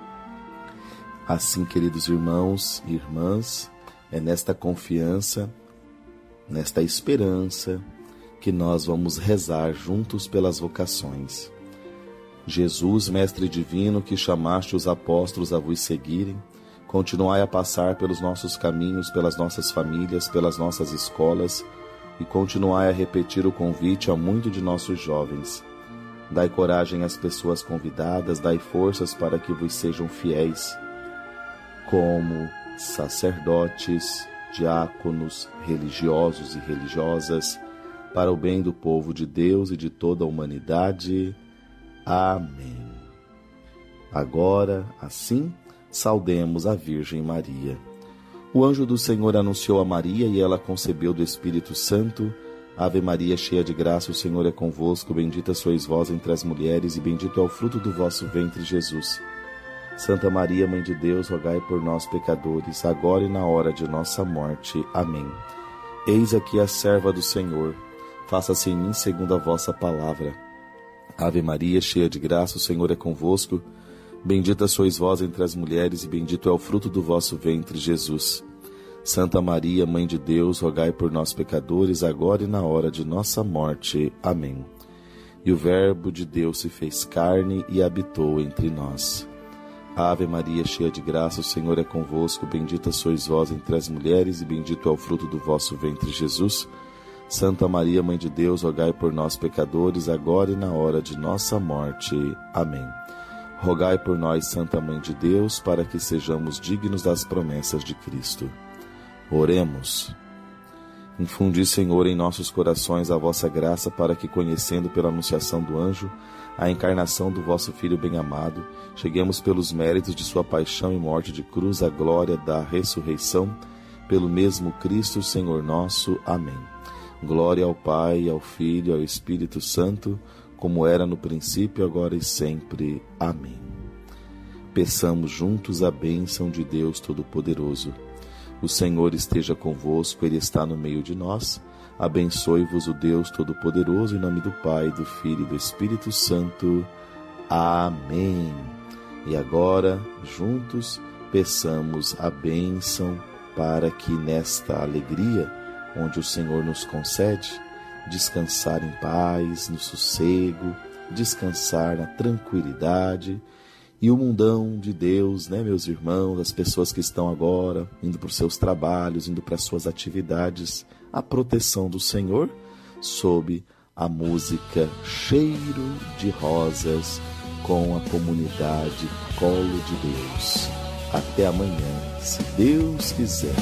Assim, queridos irmãos e irmãs, é nesta confiança, nesta esperança, que nós vamos rezar juntos pelas vocações. Jesus, Mestre Divino, que chamaste os apóstolos a vos seguirem, continuai a passar pelos nossos caminhos, pelas nossas famílias, pelas nossas escolas, e continuai a repetir o convite a muitos de nossos jovens. Dai coragem às pessoas convidadas, dai forças para que vos sejam fiéis, como sacerdotes, diáconos, religiosos e religiosas, para o bem do povo de Deus e de toda a humanidade. Amém. Agora, assim, saudemos a Virgem Maria. O anjo do Senhor anunciou a Maria e ela concebeu do Espírito Santo. Ave Maria, cheia de graça, o Senhor é convosco. Bendita sois vós entre as mulheres e bendito é o fruto do vosso ventre, Jesus. Santa Maria, Mãe de Deus, rogai por nós, pecadores, agora e na hora de nossa morte. Amém. Eis aqui a serva do Senhor. Faça-se em mim segundo a vossa palavra. Ave Maria, cheia de graça, o Senhor é convosco. Bendita sois vós entre as mulheres e bendito é o fruto do vosso ventre, Jesus. Santa Maria, Mãe de Deus, rogai por nós, pecadores, agora e na hora de nossa morte. Amém. E o Verbo de Deus se fez carne e habitou entre nós. Ave Maria, cheia de graça, o Senhor é convosco. Bendita sois vós entre as mulheres e bendito é o fruto do vosso ventre, Jesus. Santa Maria, Mãe de Deus, rogai por nós, pecadores, agora e na hora de nossa morte. Amém. Rogai por nós, Santa Mãe de Deus, para que sejamos dignos das promessas de Cristo. Oremos. Infundi, Senhor, em nossos corações a vossa graça, para que, conhecendo pela anunciação do anjo a encarnação do vosso Filho bem-amado, cheguemos pelos méritos de sua paixão e morte de cruz à glória da ressurreição, pelo mesmo Cristo, Senhor nosso. Amém. Glória ao Pai, ao Filho e ao Espírito Santo, como era no princípio, agora e sempre. Amém. Peçamos juntos a bênção de Deus Todo-Poderoso. O Senhor esteja convosco, Ele está no meio de nós. Abençoe-vos o Deus Todo-Poderoso, em nome do Pai, do Filho e do Espírito Santo. Amém. E agora, juntos, peçamos a bênção para que nesta alegria, onde o Senhor nos concede, descansar em paz, no sossego, descansar na tranquilidade. E o mundão de Deus, né, meus irmãos, as pessoas que estão agora indo para os seus trabalhos, indo para as suas atividades, a proteção do Senhor, sob a música Cheiro de Rosas, com a comunidade Colo de Deus. Até amanhã, se Deus quiser.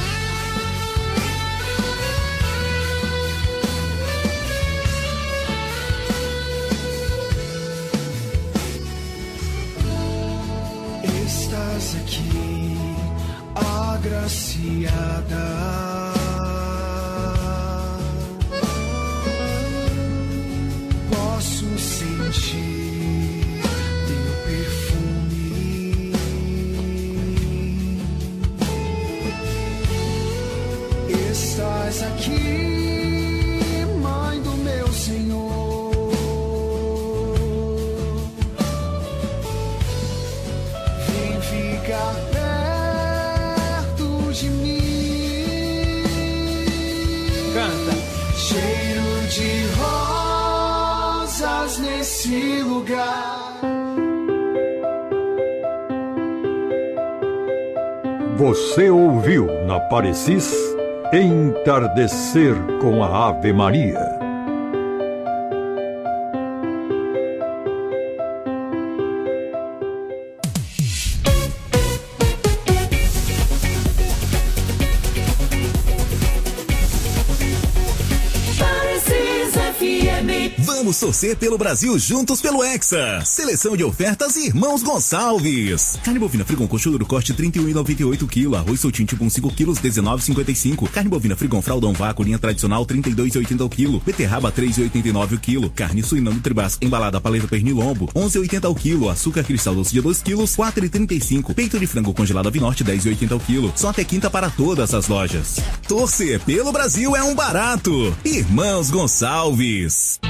Estás aqui, agraciada. Posso sentir teu perfume. Estás aqui, Mãe do meu Senhor. Vem ficar perto de mim. Canta. Cheiro de rosas nesse lugar. Você ouviu na Parecis Entardecer com a Ave Maria. Vamos torcer pelo Brasil juntos pelo Hexa. Seleção de ofertas Irmãos Gonçalves. Carne bovina Frigon coxudo do corte trinta e um reais e noventa e oito centavos. Arroz soltinho tipo cinco quilos dezenove reais e cinquenta e cinco centavos. Carne bovina Frigon fraldão vácuo linha tradicional trinta e dois reais e oitenta centavos o quilo. Beterraba três reais e oitenta e nove centavos o quilo. Carne suína Nutribras embalada paleta pernilombo onze reais e oitenta centavos o quilo. Açúcar cristal doce de dois quilos quatro reais e trinta e cinco centavos. Peito de frango congelado Avinorte dez reais e oitenta centavos o quilo. Só até quinta para todas as lojas. Torcer pelo Brasil é um barato. Irmãos Gonçalves.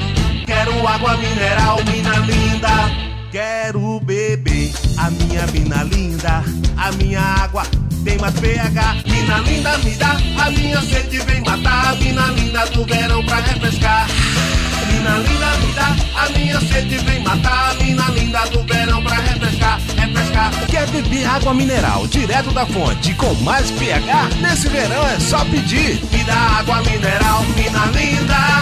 Quero água mineral, mina linda. Quero beber a minha mina linda. A minha água tem mais pH. Mina linda, me dá. A minha sede vem matar. Mina linda do verão pra refrescar. Mina linda, me dá. A minha sede vem matar. Mina linda do verão pra refrescar. Refrescar. Quer beber água mineral direto da fonte com mais pH? Nesse verão é só pedir. Me dá água mineral, mina linda.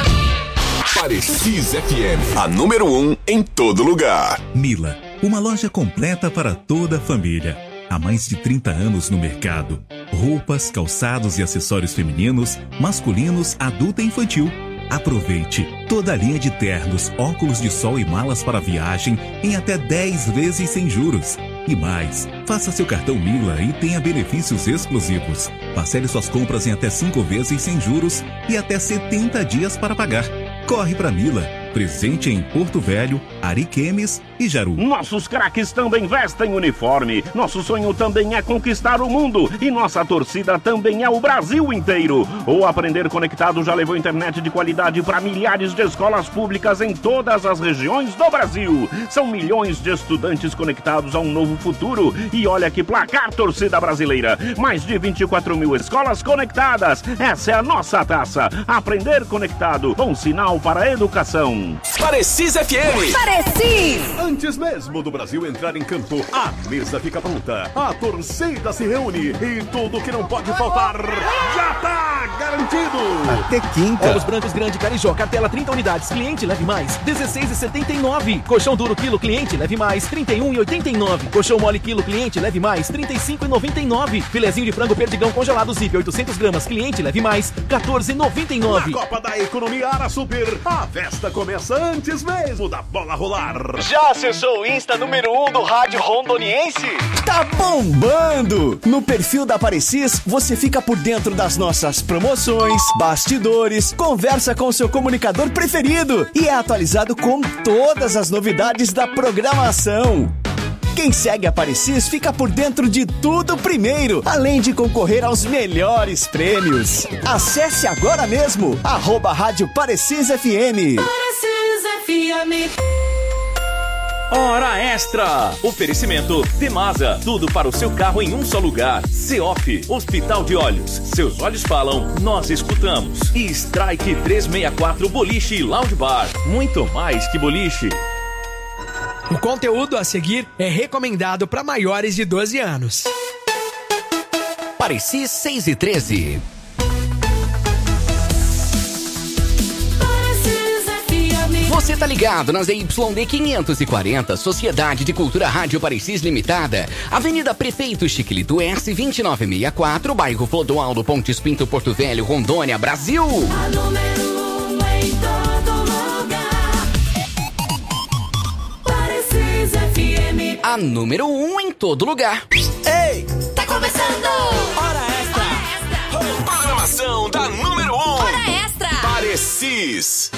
Parecis F M, a número um em todo lugar. Mila, uma loja completa para toda a família. Há mais de trinta anos no mercado. Roupas, calçados e acessórios femininos, masculinos, adulto e infantil. Aproveite toda a linha de ternos, óculos de sol e malas para viagem em até dez vezes sem juros. E mais, faça seu cartão Mila e tenha benefícios exclusivos. Parcele suas compras em até cinco vezes sem juros e até setenta dias para pagar. Corre pra Mila, presente em Porto Velho, Ariquemes e Jaru. Nossos craques também vestem uniforme. Nosso sonho também é conquistar o mundo. E nossa torcida também é o Brasil inteiro. O Aprender Conectado já levou internet de qualidade para milhares de escolas públicas em todas as regiões do Brasil. São milhões de estudantes conectados a um novo futuro. E olha que placar, torcida brasileira. Mais de vinte e quatro mil escolas conectadas. Essa é a nossa taça. Aprender Conectado, bom sinal para a educação. Parecis F M. Parecis. Antes mesmo do Brasil entrar em campo, a mesa fica pronta. A torcida se reúne e tudo que não pode faltar já tá garantido. Até quinta. Ovos brancos grande Carijó, cartela trinta unidades, cliente leve mais, dezesseis reais e setenta e nove centavos. Colchão duro quilo, cliente leve mais, trinta e um reais e oitenta e nove centavos. Colchão mole quilo, cliente leve mais, trinta e cinco reais e noventa e nove centavos. Filezinho de frango perdigão congelado Zip, oitocentas gramas, cliente leve mais, quatorze reais e noventa e nove centavos. Na Copa da Economia Ara Super, a festa começa antes mesmo da bola rolar. Já acessou o Insta número um do Rádio Rondoniense? Tá bombando! No perfil da Aparecis, você fica por dentro das nossas promoções, bastidores, conversa com seu comunicador preferido e é atualizado com todas as novidades da programação. Quem segue a Aparecis fica por dentro de tudo primeiro, além de concorrer aos melhores prêmios. Acesse agora mesmo, arroba Rádio Parecis F M. Parecis F M. Hora Extra. Oferecimento Temasa. Tudo para o seu carro em um só lugar. Ceop. Hospital de Olhos. Seus olhos falam, nós escutamos. E Strike trezentos e sessenta e quatro Boliche e Lounge Bar. Muito mais que boliche. O conteúdo a seguir é recomendado para maiores de doze anos. Parecis seis e treze. Você tá ligado nas Y D quinhentos e quarenta, Sociedade de Cultura Rádio Parecis Limitada, Avenida Prefeito Chiquilito S, vinte e nove sessenta e quatro, bairro Clodoaldo, Pontes Pinto, Porto Velho, Rondônia, Brasil. A número um em todo lugar. Parecis F M. A número um em todo lugar. Ei, tá começando! Hora Extra. Hora Extra. Programação da número um. Hora Extra. Parecis.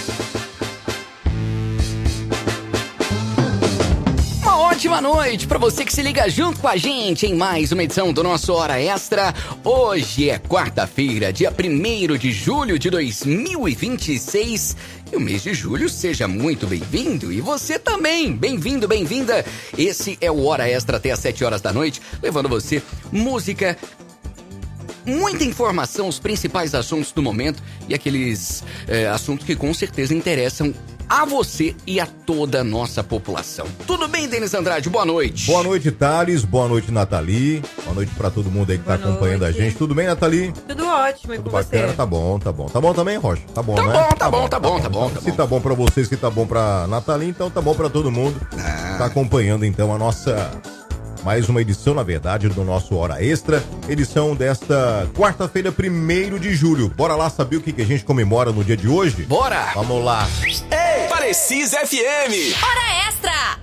Ótima noite para você que se liga junto com a gente em mais uma edição do nosso Hora Extra. Hoje é quarta-feira, dia primeiro de julho de dois mil e vinte e seis. E o mês de julho seja muito bem-vindo. E você também, bem-vindo, bem-vinda. Esse é o Hora Extra até às sete horas da noite, levando você música, muita informação, os principais assuntos do momento e aqueles é, assuntos que com certeza interessam a você e a toda a nossa população. Tudo bem, Denis Andrade? Boa noite. Boa noite, Thales. Boa noite, Nathalie. Boa noite pra todo mundo aí que Boa tá acompanhando noite. a gente. Tudo bem, Nathalie? Tudo ótimo, e Tudo com bacana, você? tá bom, tá bom. Tá bom também, Rocha? Tá bom, tá né? Bom, tá, tá bom, bom, tá bom, tá bom, tá bom. Se tá bom pra vocês, se tá bom pra Nathalie, então tá bom pra todo mundo. Ah. Tá acompanhando, então, a nossa... Mais uma edição, na verdade, do nosso Hora Extra. Edição desta quarta-feira, primeiro de julho. Bora lá saber o que, que a gente comemora no dia de hoje? Bora! Vamos lá. Ei, Parecis F M. Hora Extra.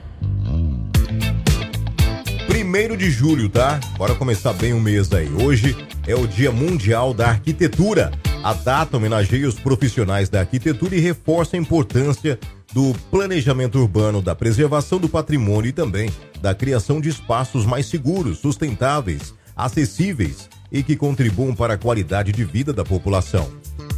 Primeiro de julho, tá? Bora começar bem o mês aí. Hoje é o Dia Mundial da Arquitetura. A data homenageia os profissionais da arquitetura e reforça a importância do planejamento urbano, da preservação do patrimônio e também da criação de espaços mais seguros, sustentáveis, acessíveis e que contribuam para a qualidade de vida da população.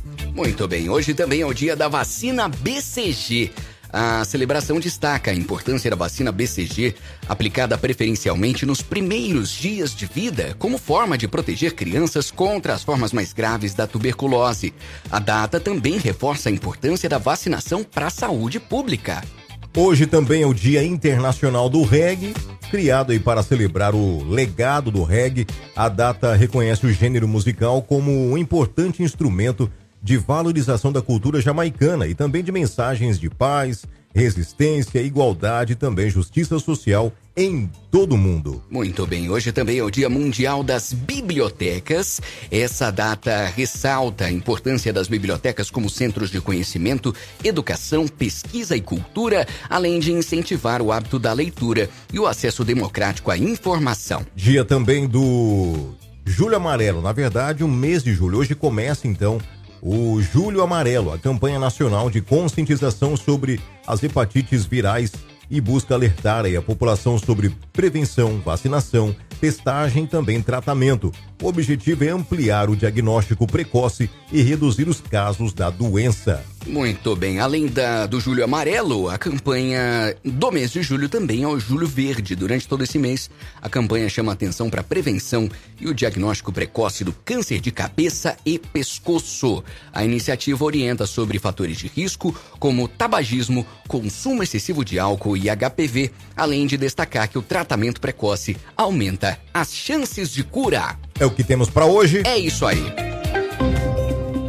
Muito bem, hoje também é o dia da vacina B C G. A celebração destaca a importância da vacina B C G, aplicada preferencialmente nos primeiros dias de vida, como forma de proteger crianças contra as formas mais graves da tuberculose. A data também reforça a importância da vacinação para a saúde pública. Hoje também é o Dia Internacional do Reggae, criado aí para celebrar o legado do reggae. A data reconhece o gênero musical como um importante instrumento de valorização da cultura jamaicana e também de mensagens de paz, resistência, igualdade e também justiça social em todo o mundo. Muito bem, hoje também é o Dia Mundial das Bibliotecas. Essa data ressalta a importância das bibliotecas como centros de conhecimento, educação, pesquisa e cultura, além de incentivar o hábito da leitura e o acesso democrático à informação. Dia também do Julho Amarelo, na verdade o mês de julho. Hoje começa então o Julho Amarelo, a campanha nacional de conscientização sobre as hepatites virais e busca alertar aí a população sobre prevenção, vacinação, testagem e também tratamento. O objetivo é ampliar o diagnóstico precoce e reduzir os casos da doença. Muito bem, além da, do Julho Amarelo, a campanha do mês de julho também é o Julho Verde. Durante todo esse mês, a campanha chama atenção para a prevenção e o diagnóstico precoce do câncer de cabeça e pescoço. A iniciativa orienta sobre fatores de risco, como tabagismo, consumo excessivo de álcool e H P V, além de destacar que o tratamento precoce aumenta as chances de cura. É o que temos para hoje. É isso aí.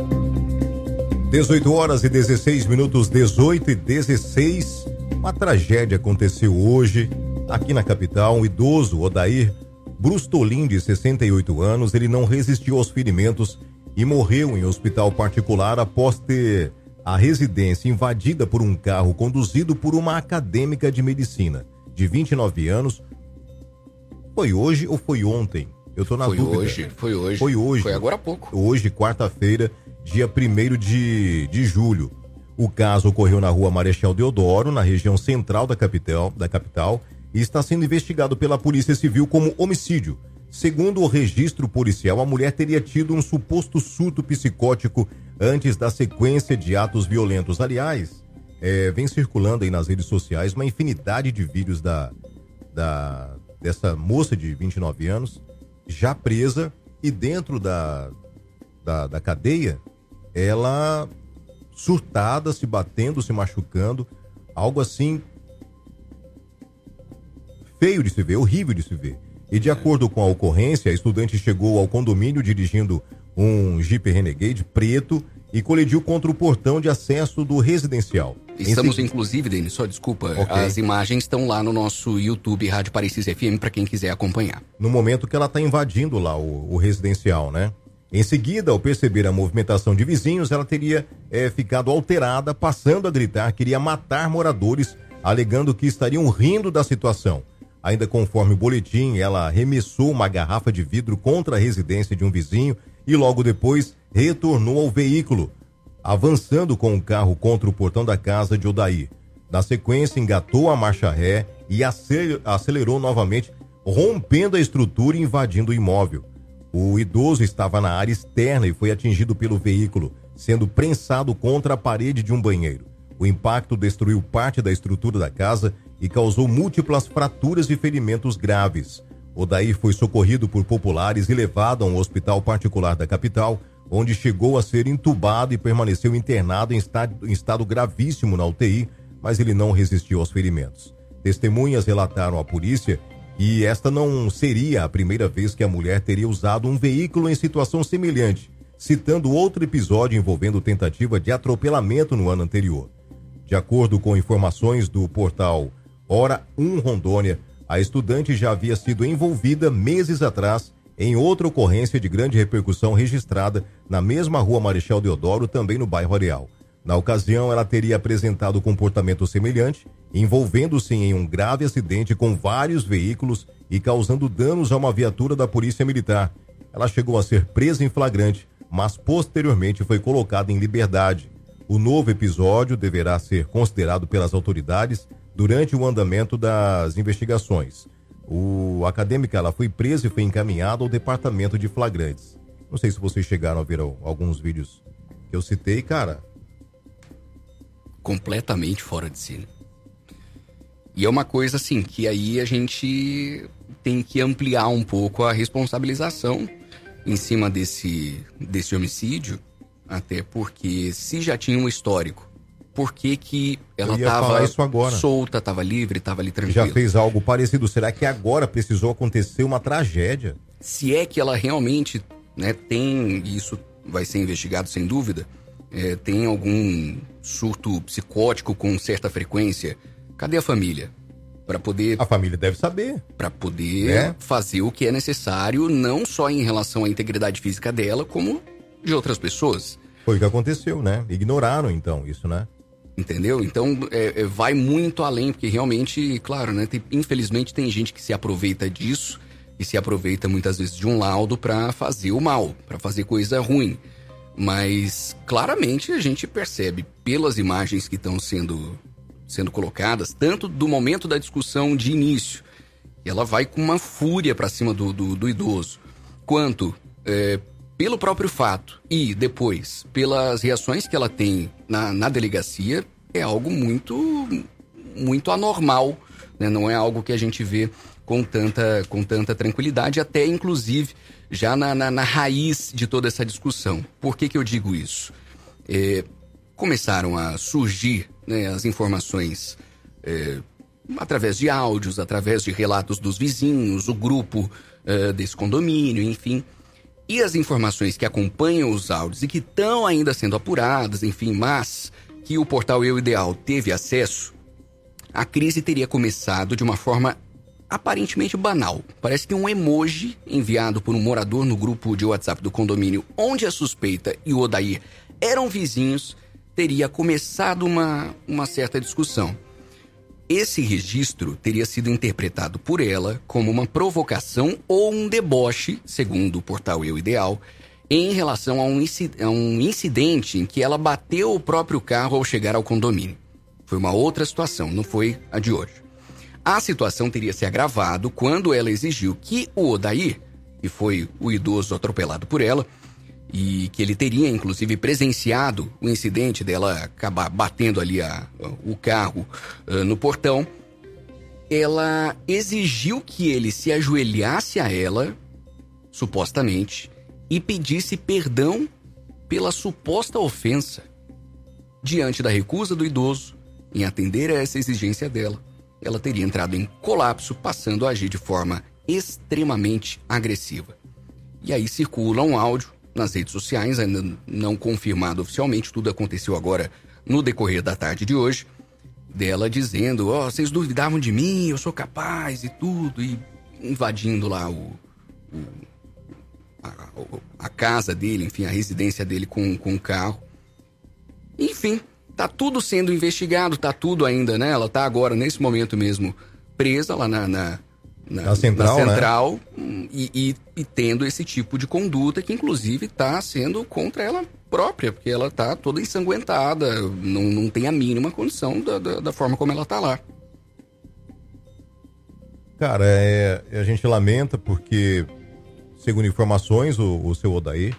dezoito horas e dezesseis minutos, dezoito e dezesseis. Uma tragédia aconteceu hoje aqui na capital. Um idoso, Odair Brustolin, de sessenta e oito anos, ele não resistiu aos ferimentos e morreu em hospital particular após ter a residência invadida por um carro conduzido por uma acadêmica de medicina de vinte e nove anos. Foi hoje ou foi ontem? Eu tô na foi dúvida. Hoje, foi hoje. Foi hoje. Foi agora há pouco. Hoje, quarta-feira, dia primeiro de, de julho. O caso ocorreu na rua Marechal Deodoro, na região central da capital, da capital, e está sendo investigado pela Polícia Civil como homicídio. Segundo o registro policial, a mulher teria tido um suposto surto psicótico antes da sequência de atos violentos. Aliás, é, vem circulando aí nas redes sociais uma infinidade de vídeos da, da, dessa moça de vinte e nove anos, já presa, e dentro da, da, da cadeia, ela surtada, se batendo, se machucando, algo assim feio de se ver, horrível de se ver. E de acordo com a ocorrência, a estudante chegou ao condomínio dirigindo um Jeep Renegade preto e colidiu contra o portão de acesso do residencial. Estamos, em... inclusive, Denis, só desculpa, okay. As imagens estão lá no nosso YouTube, Rádio Parecis F M, para quem quiser acompanhar. No momento que ela está invadindo lá o, o residencial, né? Em seguida, ao perceber a movimentação de vizinhos, ela teria é, ficado alterada, passando a gritar que iria matar moradores, alegando que estariam rindo da situação. Ainda conforme o boletim, ela arremessou uma garrafa de vidro contra a residência de um vizinho e logo depois retornou ao veículo, avançando com o carro contra o portão da casa de Odair. Na sequência, engatou a marcha ré e acelerou novamente, rompendo a estrutura e invadindo o imóvel. O idoso estava na área externa e foi atingido pelo veículo, sendo prensado contra a parede de um banheiro. O impacto destruiu parte da estrutura da casa e causou múltiplas fraturas e ferimentos graves. Odair foi socorrido por populares e levado a um hospital particular da capital, onde chegou a ser entubado e permaneceu internado em estado, em estado gravíssimo na U T I, mas ele não resistiu aos ferimentos. Testemunhas relataram à polícia que esta não seria a primeira vez que a mulher teria usado um veículo em situação semelhante, citando outro episódio envolvendo tentativa de atropelamento no ano anterior. De acordo com informações do portal Hora um Rondônia, a estudante já havia sido envolvida meses atrás em outra ocorrência de grande repercussão registrada na mesma rua Marechal Deodoro, também no bairro Areal. Na ocasião, ela teria apresentado comportamento semelhante, envolvendo-se em um grave acidente com vários veículos e causando danos a uma viatura da Polícia Militar. Ela chegou a ser presa em flagrante, mas posteriormente foi colocada em liberdade. O novo episódio deverá ser considerado pelas autoridades durante o andamento das investigações. O acadêmica ela foi presa e foi encaminhada ao departamento de flagrantes. Não sei se vocês chegaram a ver alguns vídeos que eu citei, cara. Completamente fora de si. E é uma coisa assim, que aí a gente tem que ampliar um pouco a responsabilização em cima desse, desse homicídio, até porque se já tinha um histórico, por que que ela estava solta, estava livre, estava ali tranquila? Já fez algo parecido. Será que agora precisou acontecer uma tragédia? Se é que ela realmente, né, tem, isso vai ser investigado sem dúvida, é, tem algum surto psicótico com certa frequência, cadê a família? Para poder... A família deve saber. Para poder é. fazer o que é necessário, não só em relação à integridade física dela, como de outras pessoas. Foi o que aconteceu, né? Ignoraram, então, isso, né? Entendeu? Então, é, é, vai muito além, porque realmente, claro, né? Tem, infelizmente tem gente que se aproveita disso e se aproveita muitas vezes de um laudo para fazer o mal, para fazer coisa ruim. Mas, claramente, a gente percebe pelas imagens que estão sendo, sendo colocadas, tanto do momento da discussão de início, ela vai com uma fúria para cima do, do, do idoso, quanto... É, pelo próprio fato e depois pelas reações que ela tem na, na delegacia, é algo muito, muito anormal, né? Não é algo que a gente vê com tanta, com tanta tranquilidade, até inclusive já na, na, na raiz de toda essa discussão. Por que que eu digo isso? É, começaram a surgir, né, as informações é, através de áudios, através de relatos dos vizinhos, o grupo é, desse condomínio, enfim... e as informações que acompanham os áudios e que estão ainda sendo apuradas, enfim, mas que o portal Eu Ideal teve acesso, a crise teria começado de uma forma aparentemente banal. Parece que um emoji enviado por um morador no grupo de WhatsApp do condomínio, onde a suspeita e o Odair eram vizinhos, teria começado uma, uma certa discussão. Esse registro teria sido interpretado por ela como uma provocação ou um deboche, segundo o portal Eu Ideal, em relação a um, a um incidente em que ela bateu o próprio carro ao chegar ao condomínio. Foi uma outra situação, não foi a de hoje. A situação teria se agravado quando ela exigiu que o Odair, que foi o idoso atropelado por ela, e que ele teria, inclusive, presenciado o incidente dela acabar batendo ali a, o carro uh, no portão, ela exigiu que ele se ajoelhasse a ela, supostamente, e pedisse perdão pela suposta ofensa. Diante da recusa do idoso em atender a essa exigência dela, ela teria entrado em colapso, passando a agir de forma extremamente agressiva. E aí circula um áudio nas redes sociais, ainda não confirmado oficialmente, tudo aconteceu agora no decorrer da tarde de hoje, dela dizendo, ó, oh, vocês duvidavam de mim, eu sou capaz e tudo, e invadindo lá o, o, a, a casa dele, enfim, a residência dele com, com o carro. Enfim, tá tudo sendo investigado, tá tudo ainda, né? Ela tá agora, nesse momento mesmo, presa lá na... na Na, na central, na central né? e, e, e tendo esse tipo de conduta que, inclusive, está sendo contra ela própria, porque ela está toda ensanguentada, não, não tem a mínima condição da, da, da forma como ela está lá. Cara, é, a gente lamenta porque, segundo informações, o, o seu Odair,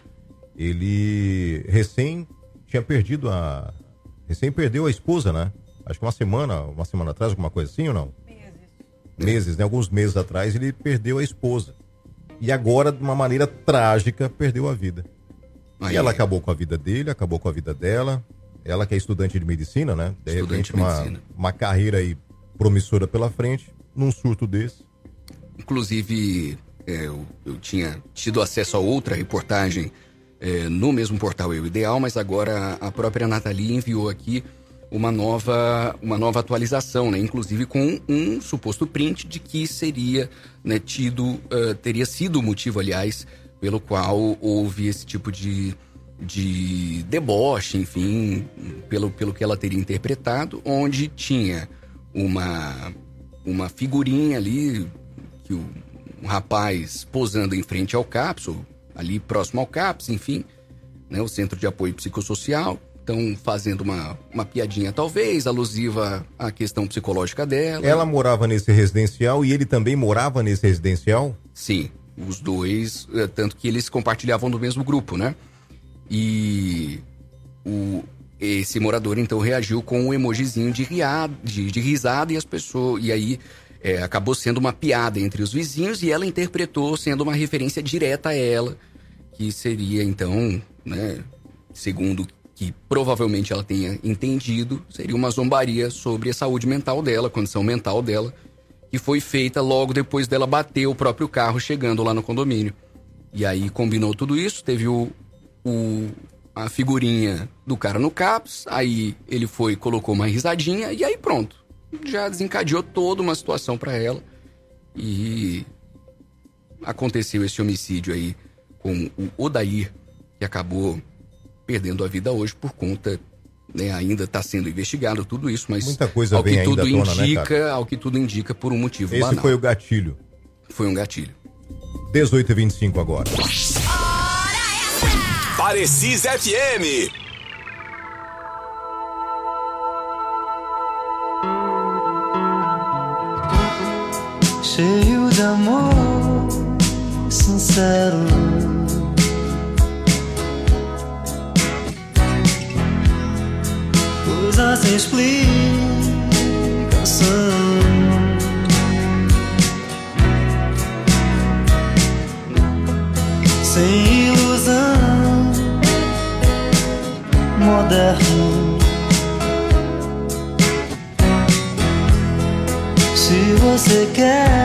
ele recém tinha perdido a... recém perdeu a esposa, né? Acho que uma semana, uma semana atrás, alguma coisa assim ou não? Meses, né? Alguns meses atrás ele perdeu a esposa. E agora, de uma maneira trágica, perdeu a vida. Aí, e ela acabou com a vida dele, acabou com a vida dela. Ela que é estudante de medicina, né? De estudante repente, uma, uma carreira aí promissora pela frente, num surto desse. Inclusive, é, eu, eu tinha tido acesso a outra reportagem é, no mesmo portal Eu Ideal, mas agora a própria Nathalie enviou aqui uma nova, uma nova atualização, né? Inclusive com um suposto print de que seria, né, tido, uh, teria sido o motivo, aliás, pelo qual houve esse tipo de, de deboche, enfim, pelo, pelo que ela teria interpretado, onde tinha uma, uma figurinha ali, que o, um rapaz posando em frente ao CAPS, ali próximo ao CAPS, enfim, né, o Centro de Apoio Psicossocial. Estão fazendo uma, uma piadinha, talvez, alusiva à questão psicológica dela. Ela morava nesse residencial e ele também morava nesse residencial? Sim, os dois, tanto que eles compartilhavam do mesmo grupo, né? E o, esse morador, então, reagiu com um emojizinho de, riado, de, de risada e as pessoas... E aí, é, acabou sendo uma piada entre os vizinhos e ela interpretou sendo uma referência direta a ela, que seria, então, né, segundo... que provavelmente ela tenha entendido, seria uma zombaria sobre a saúde mental dela, a condição mental dela, que foi feita logo depois dela bater o próprio carro chegando lá no condomínio. E aí combinou tudo isso, teve o, o, a figurinha do cara no CAPS, aí ele foi, colocou uma risadinha e aí pronto. Já desencadeou toda uma situação para ela e aconteceu esse homicídio aí com o Odair, que acabou perdendo a vida hoje por conta, né, ainda está sendo investigado tudo isso, mas muita coisa ao vem que tudo ainda à tona, indica, né, ao que tudo indica por um motivo Esse banal. Esse foi o gatilho. Foi um gatilho. dezoito e vinte e cinco agora. Parecis F M. Cheio de amor sincero, coisa sem explicação, sem ilusão, moderno. Se você quer